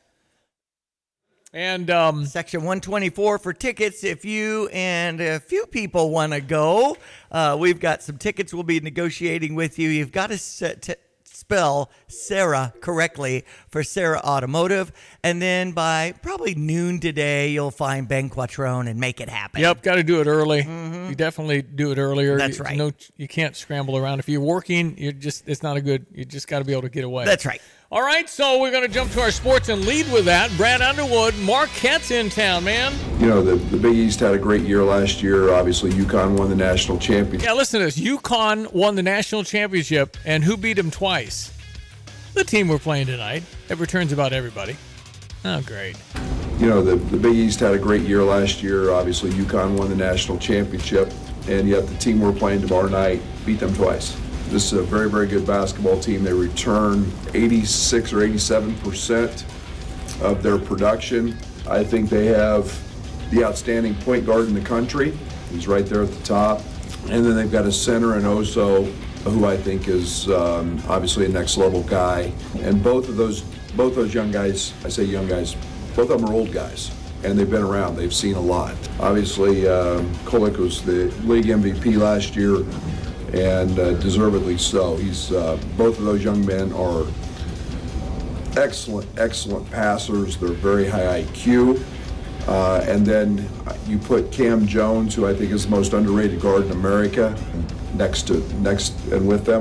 And um, Section one twenty-four for tickets. If you and a few people want to go, uh, we've got some tickets we'll be negotiating with you. You've got to set t- spell Sarah correctly for Sarah Automotive. And then by probably noon today, you'll find Ben Quattrone and make it happen. Yep, got to do it early. Mm-hmm. You definitely do it earlier. That's you, right. No, you can't scramble around. If you're working, you're just it's not a good. You just got to be able to get away. That's right. All right, so we're going to jump to our sports and lead with that. Brad Underwood, Marquette's in town, man. You know, the, the Big East had a great year last year. Obviously, UConn won the national championship. Yeah, listen to this. UConn won the national championship, and who beat them twice? The team we're playing tonight. It returns about everybody. Oh, great. You know, the, the Big East had a great year last year. Obviously, UConn won the national championship, and yet the team we're playing tomorrow night beat them twice. This is a very, very good basketball team. They return eighty-six or eighty-seven percent of their production. I think they have the outstanding point guard in the country. He's right there at the top. And then they've got a center in Oso, who I think is um, obviously a next-level guy. And both of those both those young guys, I say young guys, both of them are old guys. And they've been around. They've seen a lot. Obviously, um, Kolek was the league M V P last year, and uh, deservedly so. He's uh, both of those young men are excellent, excellent passers. They're very high I Q. Uh, and then you put Cam Jones, who I think is the most underrated guard in America, next to next and with them.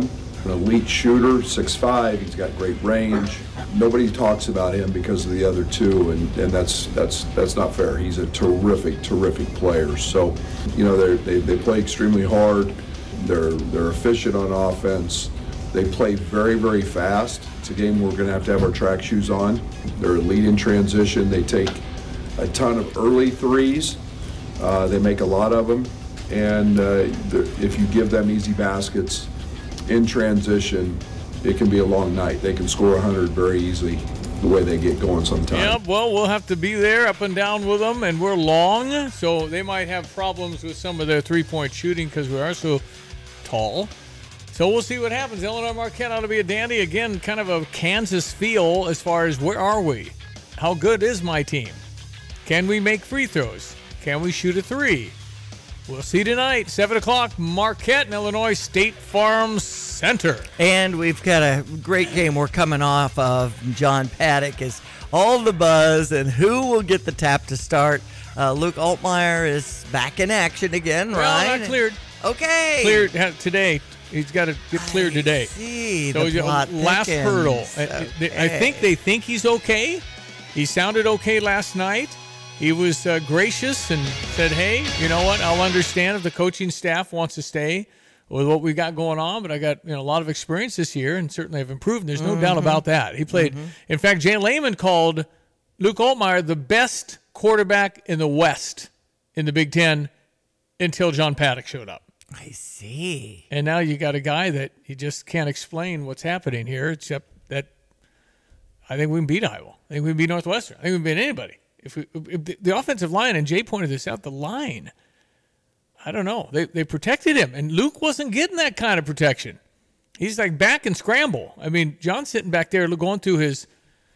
an elite shooter, six five. He's got great range. Nobody talks about him because of the other two, and, and that's that's that's not fair. He's a terrific, terrific player. So, you know, they they play extremely hard. They're they're efficient on offense. They play very, very fast. It's a game we're going to have to have our track shoes on. They're elite in transition. They take a ton of early threes. Uh, they make a lot of them. And uh, if you give them easy baskets in transition, it can be a long night. They can score one hundred very easily the way they get going sometimes. Yeah, well, we'll have to be there up and down with them, and we're long, so they might have problems with some of their three-point shooting because we are so tall. So we'll see what happens. Illinois Marquette ought to be a dandy. Again, kind of a Kansas feel as far as where are we? How good is my team? Can we make free throws? Can we shoot a three? We'll see tonight, seven o'clock, Marquette and Illinois State Farm Center. And we've got a great game we're coming off of. John Paddock is all the buzz, and who will get the tap to start? Uh, Luke Altmaier is back in action again, well, right? Not cleared. Okay. Cleared today. He's got to get cleared I today. See, so the plot last thickens. hurdle. Okay. I think they think he's okay. He sounded okay last night. He was uh, gracious and said, hey, you know what? I'll understand if the coaching staff wants to stay with what we got going on, but I got you know a lot of experience this year and certainly have improved. There's no mm-hmm. doubt about that. He played. Mm-hmm. In fact, Jay Lehman called Luke Altmaier the best quarterback in the West in the Big Ten until John Paddock showed up. I see. And now you got a guy that you just can't explain what's happening here, except that I think we can beat Iowa. I think we can beat Northwestern. I think we can beat anybody. If, we, if the, the offensive line, and Jay pointed this out, the line, I don't know. They they protected him, and Luke wasn't getting that kind of protection. He's like back and scramble. I mean, John's sitting back there going through his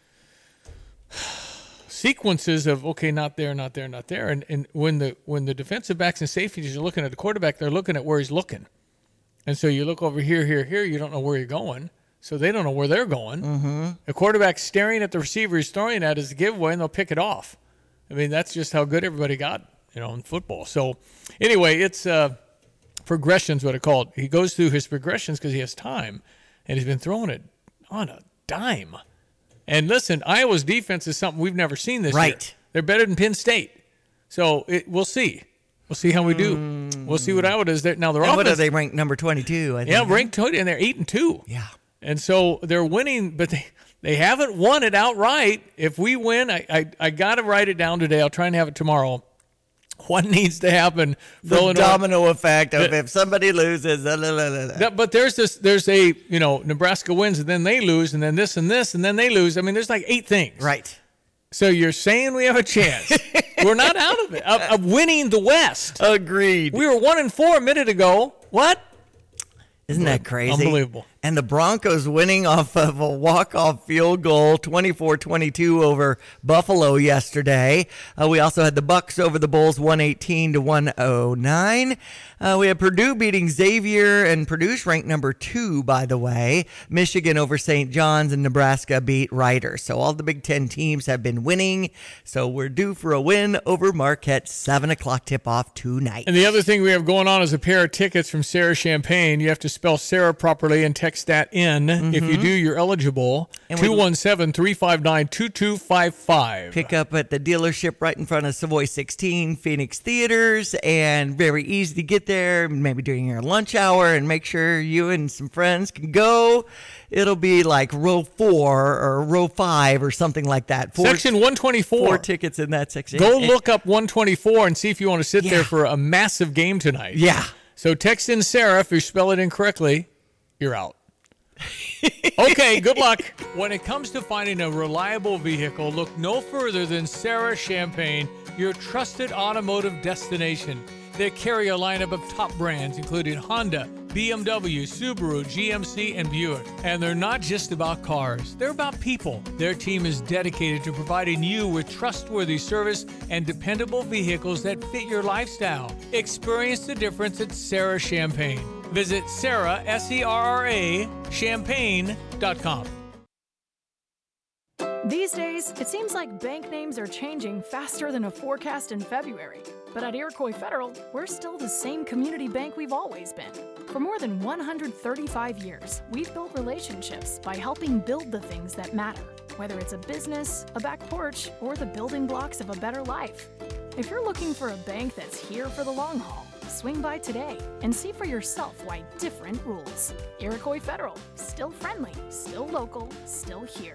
sequences of, okay, not there, not there, not there. And and when the when the defensive backs and safeties are looking at the quarterback, they're looking at where he's looking. And so you look over here, here, here, you don't know where you're going. So they don't know where they're going. Mm-hmm. The quarterback staring at the receiver he's throwing at is a giveaway, and they'll pick it off. I mean, that's just how good everybody got, you know, in football. So anyway, it's uh, progressions, what I call it. He goes through his progressions because he has time, and he's been throwing it on a dime. And listen, Iowa's defense is something we've never seen this right. year. They're better than Penn State. So it, we'll see. We'll see how we do. Mm. We'll see what Iowa does. There. Now, their and offense, what are they ranked number twenty-two? I think. Yeah, ranked twenty, and they're eight and two. Yeah. And so they're winning, but they, they haven't won it outright. If we win, I I, I got to write it down today. I'll try and have it tomorrow. What needs to happen for the Illinois? domino effect of the, if somebody loses. La, la, la, la. That, but there's this, there's a, you know, Nebraska wins and then they lose and then this and this and then they lose. I mean, there's like eight things. Right. So you're saying we have a chance. We're not out of it, of, of winning the West. Agreed. We were one and four a minute ago. What? Isn't that crazy? Unbelievable. And the Broncos winning off of a walk-off field goal, twenty-four twenty-two over Buffalo yesterday. Uh, we also had the Bucks over the Bulls, one eighteen to one oh nine. Uh, we had Purdue beating Xavier, and Purdue's ranked number two, by the way. Michigan over Saint John's, and Nebraska beat Rider. So all the Big Ten teams have been winning. So we're due for a win over Marquette, seven o'clock tip-off tonight. And the other thing we have going on is a pair of tickets from Sarah Champagne. You have to spell Sarah properly and text that in. Mm-hmm. If you do, you're eligible. two one seven, three five nine, two two five five. Pick up at the dealership right in front of Savoy sixteen Phoenix Theaters, and very easy to get there, maybe during your lunch hour, and make sure you and some friends can go. It'll be like row four or row five or something like that. Four, section one twenty-four. Four tickets in that section. Go look up one twenty-four and see if you want to sit yeah. there for a massive game tonight. Yeah. So text in Sarah. If you spell it incorrectly, you're out. Okay, good luck. When it comes to finding a reliable vehicle, look no further than Sarah Champagne, your trusted automotive destination. They carry a lineup of top brands, including Honda, B M W, Subaru, G M C, and Buick. And they're not just about cars. They're about people. Their team is dedicated to providing you with trustworthy service and dependable vehicles that fit your lifestyle. Experience the difference at Sarah Champagne. Visit Sarah, S E R R A, champagne dot com. These days, it seems like bank names are changing faster than a forecast in February. But at Iroquois Federal, we're still the same community bank we've always been. For more than one hundred thirty-five years, we've built relationships by helping build the things that matter, whether it's a business, a back porch, or the building blocks of a better life. If you're looking for a bank that's here for the long haul, swing by today and see for yourself why different rules. Iroquois Federal, still friendly, still local, still here.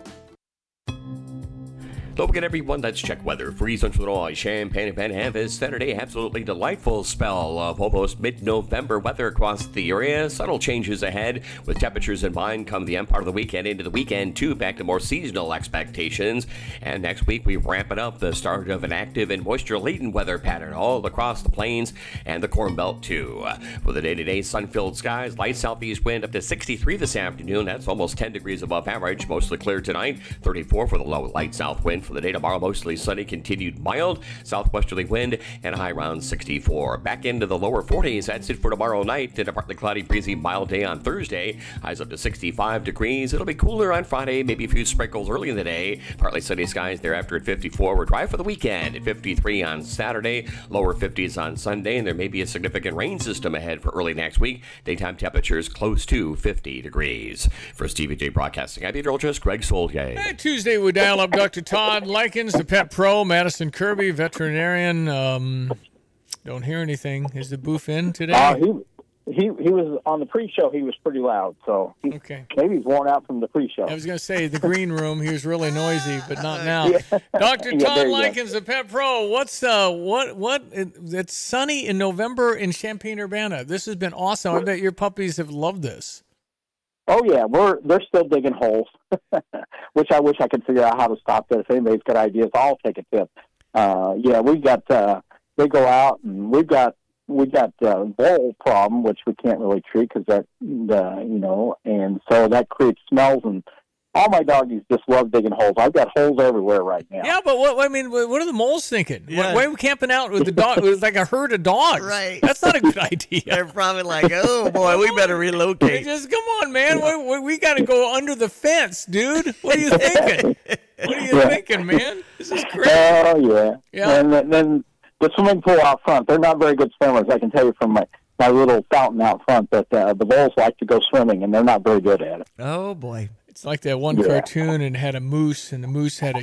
Don't forget, everyone, let's check weather for East Central Illinois. Champaign and Penn Saturday, absolutely delightful spell of almost mid-November weather across the area. Subtle changes ahead with temperatures in mind come the end part of the weekend into the weekend, too, back to more seasonal expectations. And next week, we ramp it up, the start of an active and moisture-laden weather pattern all across the plains and the Corn Belt, too. For the day-to-day, sun-filled skies, light southeast wind up to sixty-three this afternoon. That's almost ten degrees above average. Mostly clear tonight. thirty-four for the low light south wind. For the day tomorrow, mostly sunny, continued mild southwesterly wind, and a high around sixty-four. Back into the lower forties. That's it for tomorrow night. And a partly cloudy, breezy, mild day on Thursday. Highs up to sixty-five degrees. It'll be cooler on Friday, maybe a few sprinkles early in the day. Partly sunny skies thereafter at fifty-four. We're dry for the weekend at fifty-three on Saturday. Lower fifties on Sunday, and there may be a significant rain system ahead for early next week. Daytime temperatures close to fifty degrees. For Stevie J Broadcasting, I'm meteorologist Greg Soldier. Hey, Tuesday we dial up Doctor Todd Likens, the pet pro, Madison Kirby, veterinarian. Um, don't hear anything. Is the booth in today? Uh, he he he was on the pre-show. He was pretty loud, so he, okay. Maybe he's worn out from the pre-show. I was going to say the green room. He was really noisy, but not now. Yeah. Doctor Yeah, Todd there you Likens, the pet pro. What's uh what what? It's sunny in November in Champaign-Urbana. This has been awesome. I bet your puppies have loved this. Oh yeah, we're they're still digging holes, which I wish I could figure out how to stop that. If anybody's got ideas, I'll take a tip. Uh, yeah, we've got uh, they go out and we've got we got uh, bowl problem, which we can't really treat because that uh, you know, and so that creates smells. And all my doggies just love digging holes. I've got holes everywhere right now. Yeah, but what I mean, what are the moles thinking? Yeah. Why are we camping out with the dog with like a herd of dogs? Right. That's not a good idea. They're probably like, oh boy, we better relocate. Just come on, man. We, we, we got to go under the fence, dude. What are you thinking? What are you Yeah. thinking, man? This is crazy. Oh yeah. Yeah. And then, then the swimming pool out front, they're not very good swimmers. I can tell you from my, my little fountain out front that uh, the bulls like to go swimming, and they're not very good at it. Oh boy. It's like that one Yeah. cartoon and had a moose, and the moose had a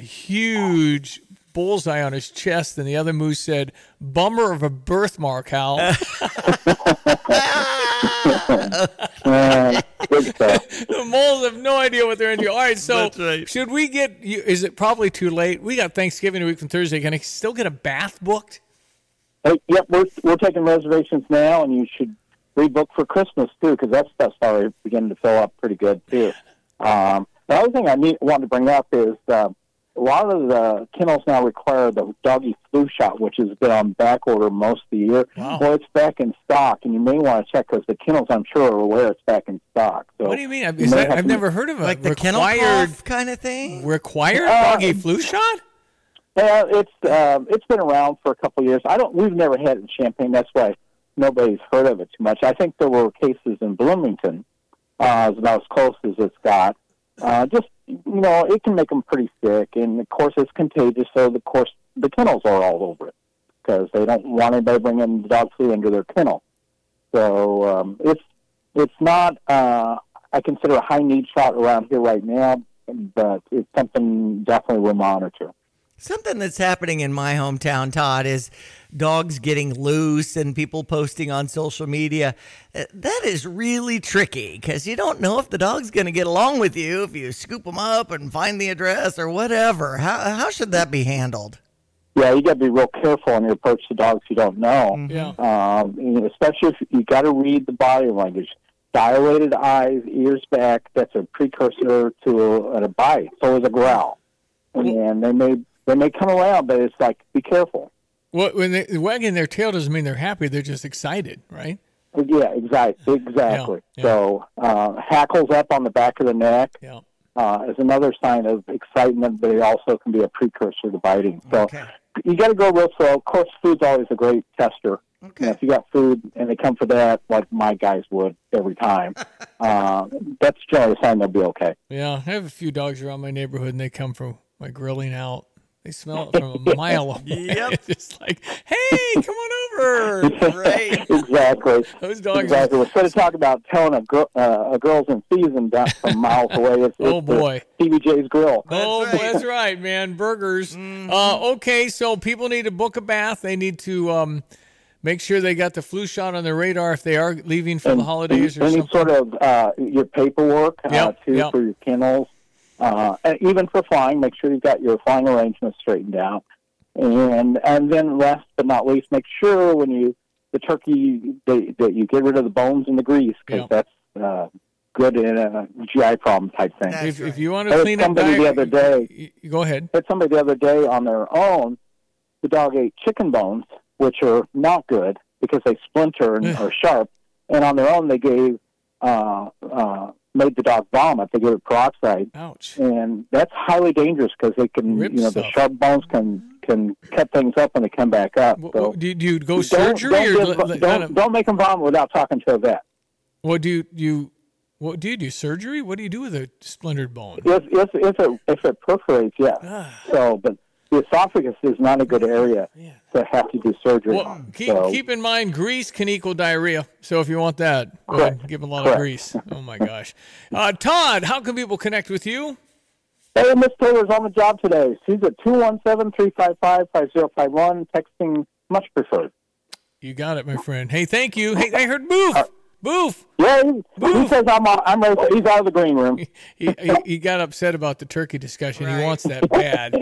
huge bullseye on his chest, and the other moose said, "Bummer of a birthmark, Hal." Uh, good stuff. The moles have no idea what they're into. All right, so That's right. should we get? you- Is it probably too late? We got Thanksgiving a week from Thursday. Can I still get a bath booked? Hey, yep, we're we're taking reservations now, and you should rebook for Christmas too, because that stuff's already beginning to fill up pretty good too. Um, the other thing I need want to bring up is uh, a lot of the kennels now require the doggy flu shot, which has been on back order most of the year. Wow. Well, it's back in stock, and you may want to check because the kennels, I'm sure, are aware it's back in stock. So What do you mean? you Is may that, have I've to- never heard of a Like the kennel required cough kind of thing? required Uh, doggy flu shot. Yeah, it's uh, it's been around for a couple of years. I don't. We've never had it in Champaign. That's why nobody's heard of it too much. I think there were cases in Bloomington. Uh, it's about as close as it's got. Uh, just you know, it can make them pretty sick, and of course it's contagious. So of course the kennels are all over it because they don't want anybody bringing dog flu into their kennel. So um, it's it's not. Uh, I consider a high need shot around here right now, but it's something definitely we'll monitor. Something that's happening in my hometown, Todd, is dogs getting loose and people posting on social media. Uh, That is really tricky because you don't know if the dog's going to get along with you if you scoop them up and find the address or whatever. How how should that be handled? Yeah, you got to be real careful on your approach to dogs you don't know. Yeah. Um, and especially if you got to read the body language. Dilated eyes, ears back, that's a precursor to a, a bite. So is a growl. And they may they may come around, but it's like, be careful. What when they wagging their tail doesn't mean they're happy. They're just excited, right? Yeah, exactly. Exactly. Yeah, yeah. So uh, hackles up on the back of the neck Yeah. uh, is another sign of excitement, but it also can be a precursor to biting. So Okay. you got to go real slow. Of course, food's always a great tester. You know, if you got food and they come for that, like my guys would every time, uh, that's generally a sign they'll be okay. Yeah, I have a few dogs around my neighborhood, and they come from my grilling out. They smell it from a mile away. Yep. It's just like, hey, come on over. Right. Exactly. Those dogs. Exactly. Well, instead of talking about telling a, girl, uh, a girl's in season down from miles away, it's, Oh, it's the boy. P B J's Grill. Oh, that's right, man. Burgers. Mm-hmm. Uh, okay, so people need to book a bath. They need to um, make sure they got the flu shot on their radar if they are leaving for the holidays or Any something. sort of uh, your paperwork, uh, Yep, too, yep. for your kennels. Uh, and even for flying, make sure you've got your flying arrangements straightened out. And and then last but not least, make sure when you, the turkey, that, that you get rid of the bones and the grease, because Yep. that's uh, good in a G I problem type thing. If, if you want I to had clean up somebody the diet, other day. you go ahead. I had somebody the other day on their own. The dog ate chicken bones, which are not good because they splinter and are sharp. And on their own, they gave uh, uh, made the dog vomit. They gave it peroxide. Ouch! And that's highly dangerous because they can, Rip you know, the stuff. sharp bones can can cut things up when they come back up. So Do, do you go don't, surgery don't, or give- let- let- don't, kind of- don't make them vomit without talking to a vet. What do you, you what do you do? Surgery? What do you do with a splintered bone? If if if it if it perforates, yeah. Ah. So, but the esophagus is not a good area to have to do surgery Well, on. keep So, keep in mind, grease can equal diarrhea. So if you want that, go Correct. ahead, give them a lot Correct. of grease. Oh my gosh, uh, Todd, how can people connect with you? hey, Miss Taylor's on the job today. She's at two one seven, three five five, five zero five one. Texting much preferred. You got it, my friend. Hey, thank you. Hey, I heard boof, boof. Yeah, he, he says I'm on, I'm ready. He's out of the green room. He, he, he got upset about the turkey discussion. He wants that bad.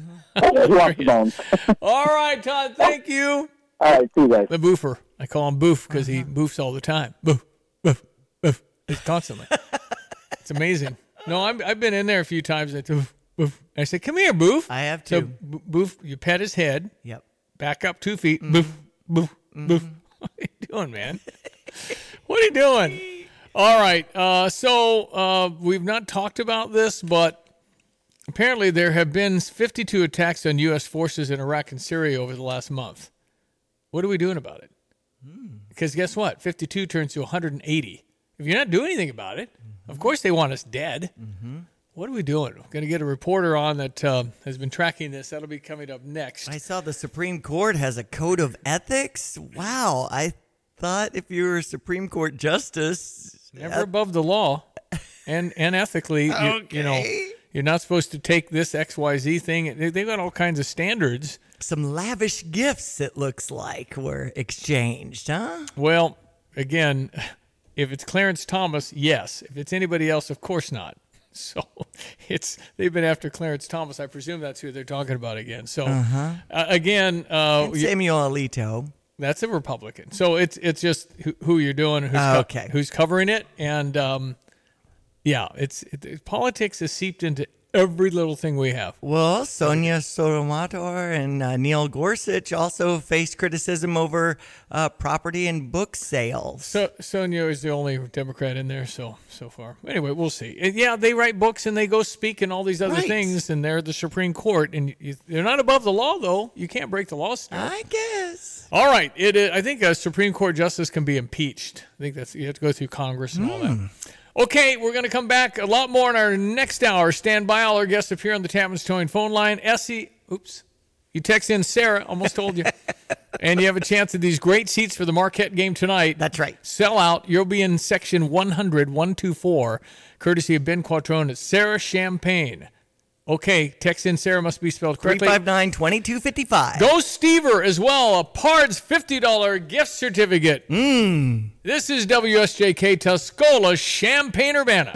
He wants the bones. All right, Todd. Thank you. All right, see you guys. The boofer. I call him Boof because he boofs all the time. Boof, boof, boof. It's constantly. It's amazing. No, I'm, I've been in there a few times. I, boof, boof. I say, come here, Boof. I have So, too. B- Boof, you pet his head. Yep. Back up two feet. Boof, boof, boof. What are you doing, man? What are you doing? All right. Uh, so uh, we've not talked about this, but apparently there have been fifty-two attacks on U S forces in Iraq and Syria over the last month. What are we doing about it? Because guess what? fifty-two turns to one hundred eighty. If you're not doing anything about it, of course they want us dead. What are we doing? We're going to get a reporter on that uh, has been tracking this. That'll be coming up next. I saw the Supreme Court has a code of ethics. Wow. I thought if you were a Supreme Court justice, Never above the law, and and ethically, you, you know, you're not supposed to take this X Y Z thing. They, they've got all kinds of standards. Some lavish gifts, it looks like, were exchanged, huh? Well, again, if it's Clarence Thomas, yes. If it's anybody else, of course not. So it's they've been after Clarence Thomas. I presume that's who they're talking about again. So Uh-huh. uh, again, uh, And Samuel Alito. That's a Republican. So it's it's just who, who you're doing, who's Oh, co- okay. who's covering it, and um, yeah, it's it, politics is seeped into every little thing we have. Well, Sonia Sotomayor and uh, Neil Gorsuch also faced criticism over uh, property and book sales. So Sonia is the only Democrat in there, so so far. Anyway, we'll see. And yeah, they write books and they go speak and all these other Right. things, and they're the Supreme Court, and you, they're not above the law, though. You can't break the law still. I guess. All right, it. is- I think a Supreme Court justice can be impeached. I think that's you have to go through Congress and all that. Okay, we're going to come back a lot more in our next hour. Stand by. All our guests appear on the Tapman's Towing phone line. Essie, oops, you text in Sarah, almost told you. And you have a chance at these great seats for the Marquette game tonight. That's right. Sell out. You'll be in section one hundred, one twenty-four, courtesy of Ben Quattrone at Sarah Champagne. Okay, text in Sarah must be spelled three correctly. five nine, two two five five. Go Stever as well, a Pard's fifty dollars gift certificate. Mmm. This is W S J K Tuscola, Champaign-Urbana.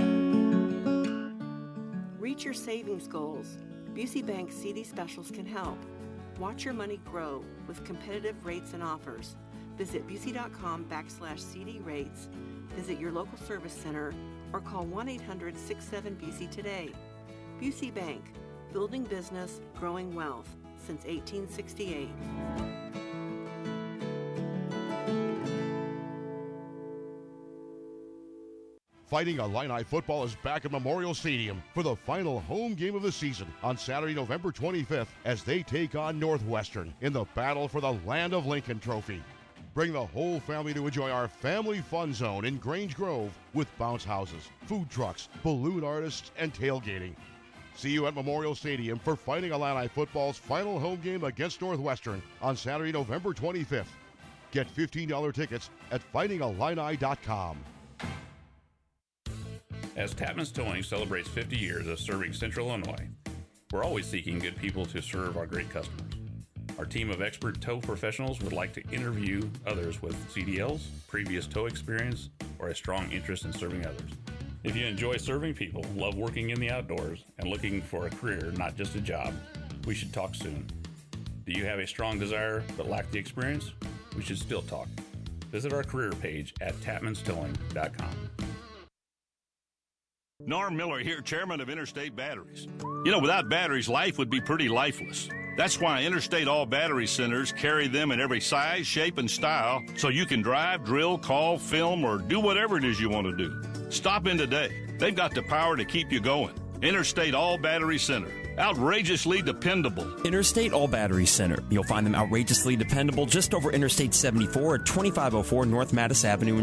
Reach your savings goals. Busey Bank C D specials can help. Watch your money grow with competitive rates and offers. Visit Busey.com backslash CD rates. Visit your local service center or call one eight hundred, six seven, B C today. Busey Bank, building business, growing wealth since eighteen sixty-eight. Fighting Illini football is back at Memorial Stadium for the final home game of the season on Saturday, November twenty-fifth, as they take on Northwestern in the battle for the Land of Lincoln Trophy. Bring the whole family to enjoy our family fun zone in Grange Grove with bounce houses, food trucks, balloon artists, and tailgating. See you at Memorial Stadium for Fighting Illini football's final home game against Northwestern on Saturday, November twenty-fifth. Get fifteen dollars tickets at fighting illini dot com. As Tapman's Towing celebrates fifty years of serving Central Illinois, we're always seeking good people to serve our great customers. Our team of expert tow professionals would like to interview others with C D Ls, previous tow experience, or a strong interest in serving others. If you enjoy serving people, love working in the outdoors, and looking for a career, not just a job, we should talk soon. Do you have a strong desire but lack the experience? We should still talk. Visit our career page at tapmans towing dot com. Norm Miller here, chairman of Interstate Batteries. You know, without batteries, life would be pretty lifeless. That's why Interstate All Battery Centers carry them in every size, shape, and style so you can drive, drill, call, film, or do whatever it is you want to do. Stop in today. They've got the power to keep you going. Interstate All Battery Center. Outrageously dependable. Interstate All Battery Center. You'll find them outrageously dependable just over Interstate seventy-four at twenty-five oh four North Mattis Avenue in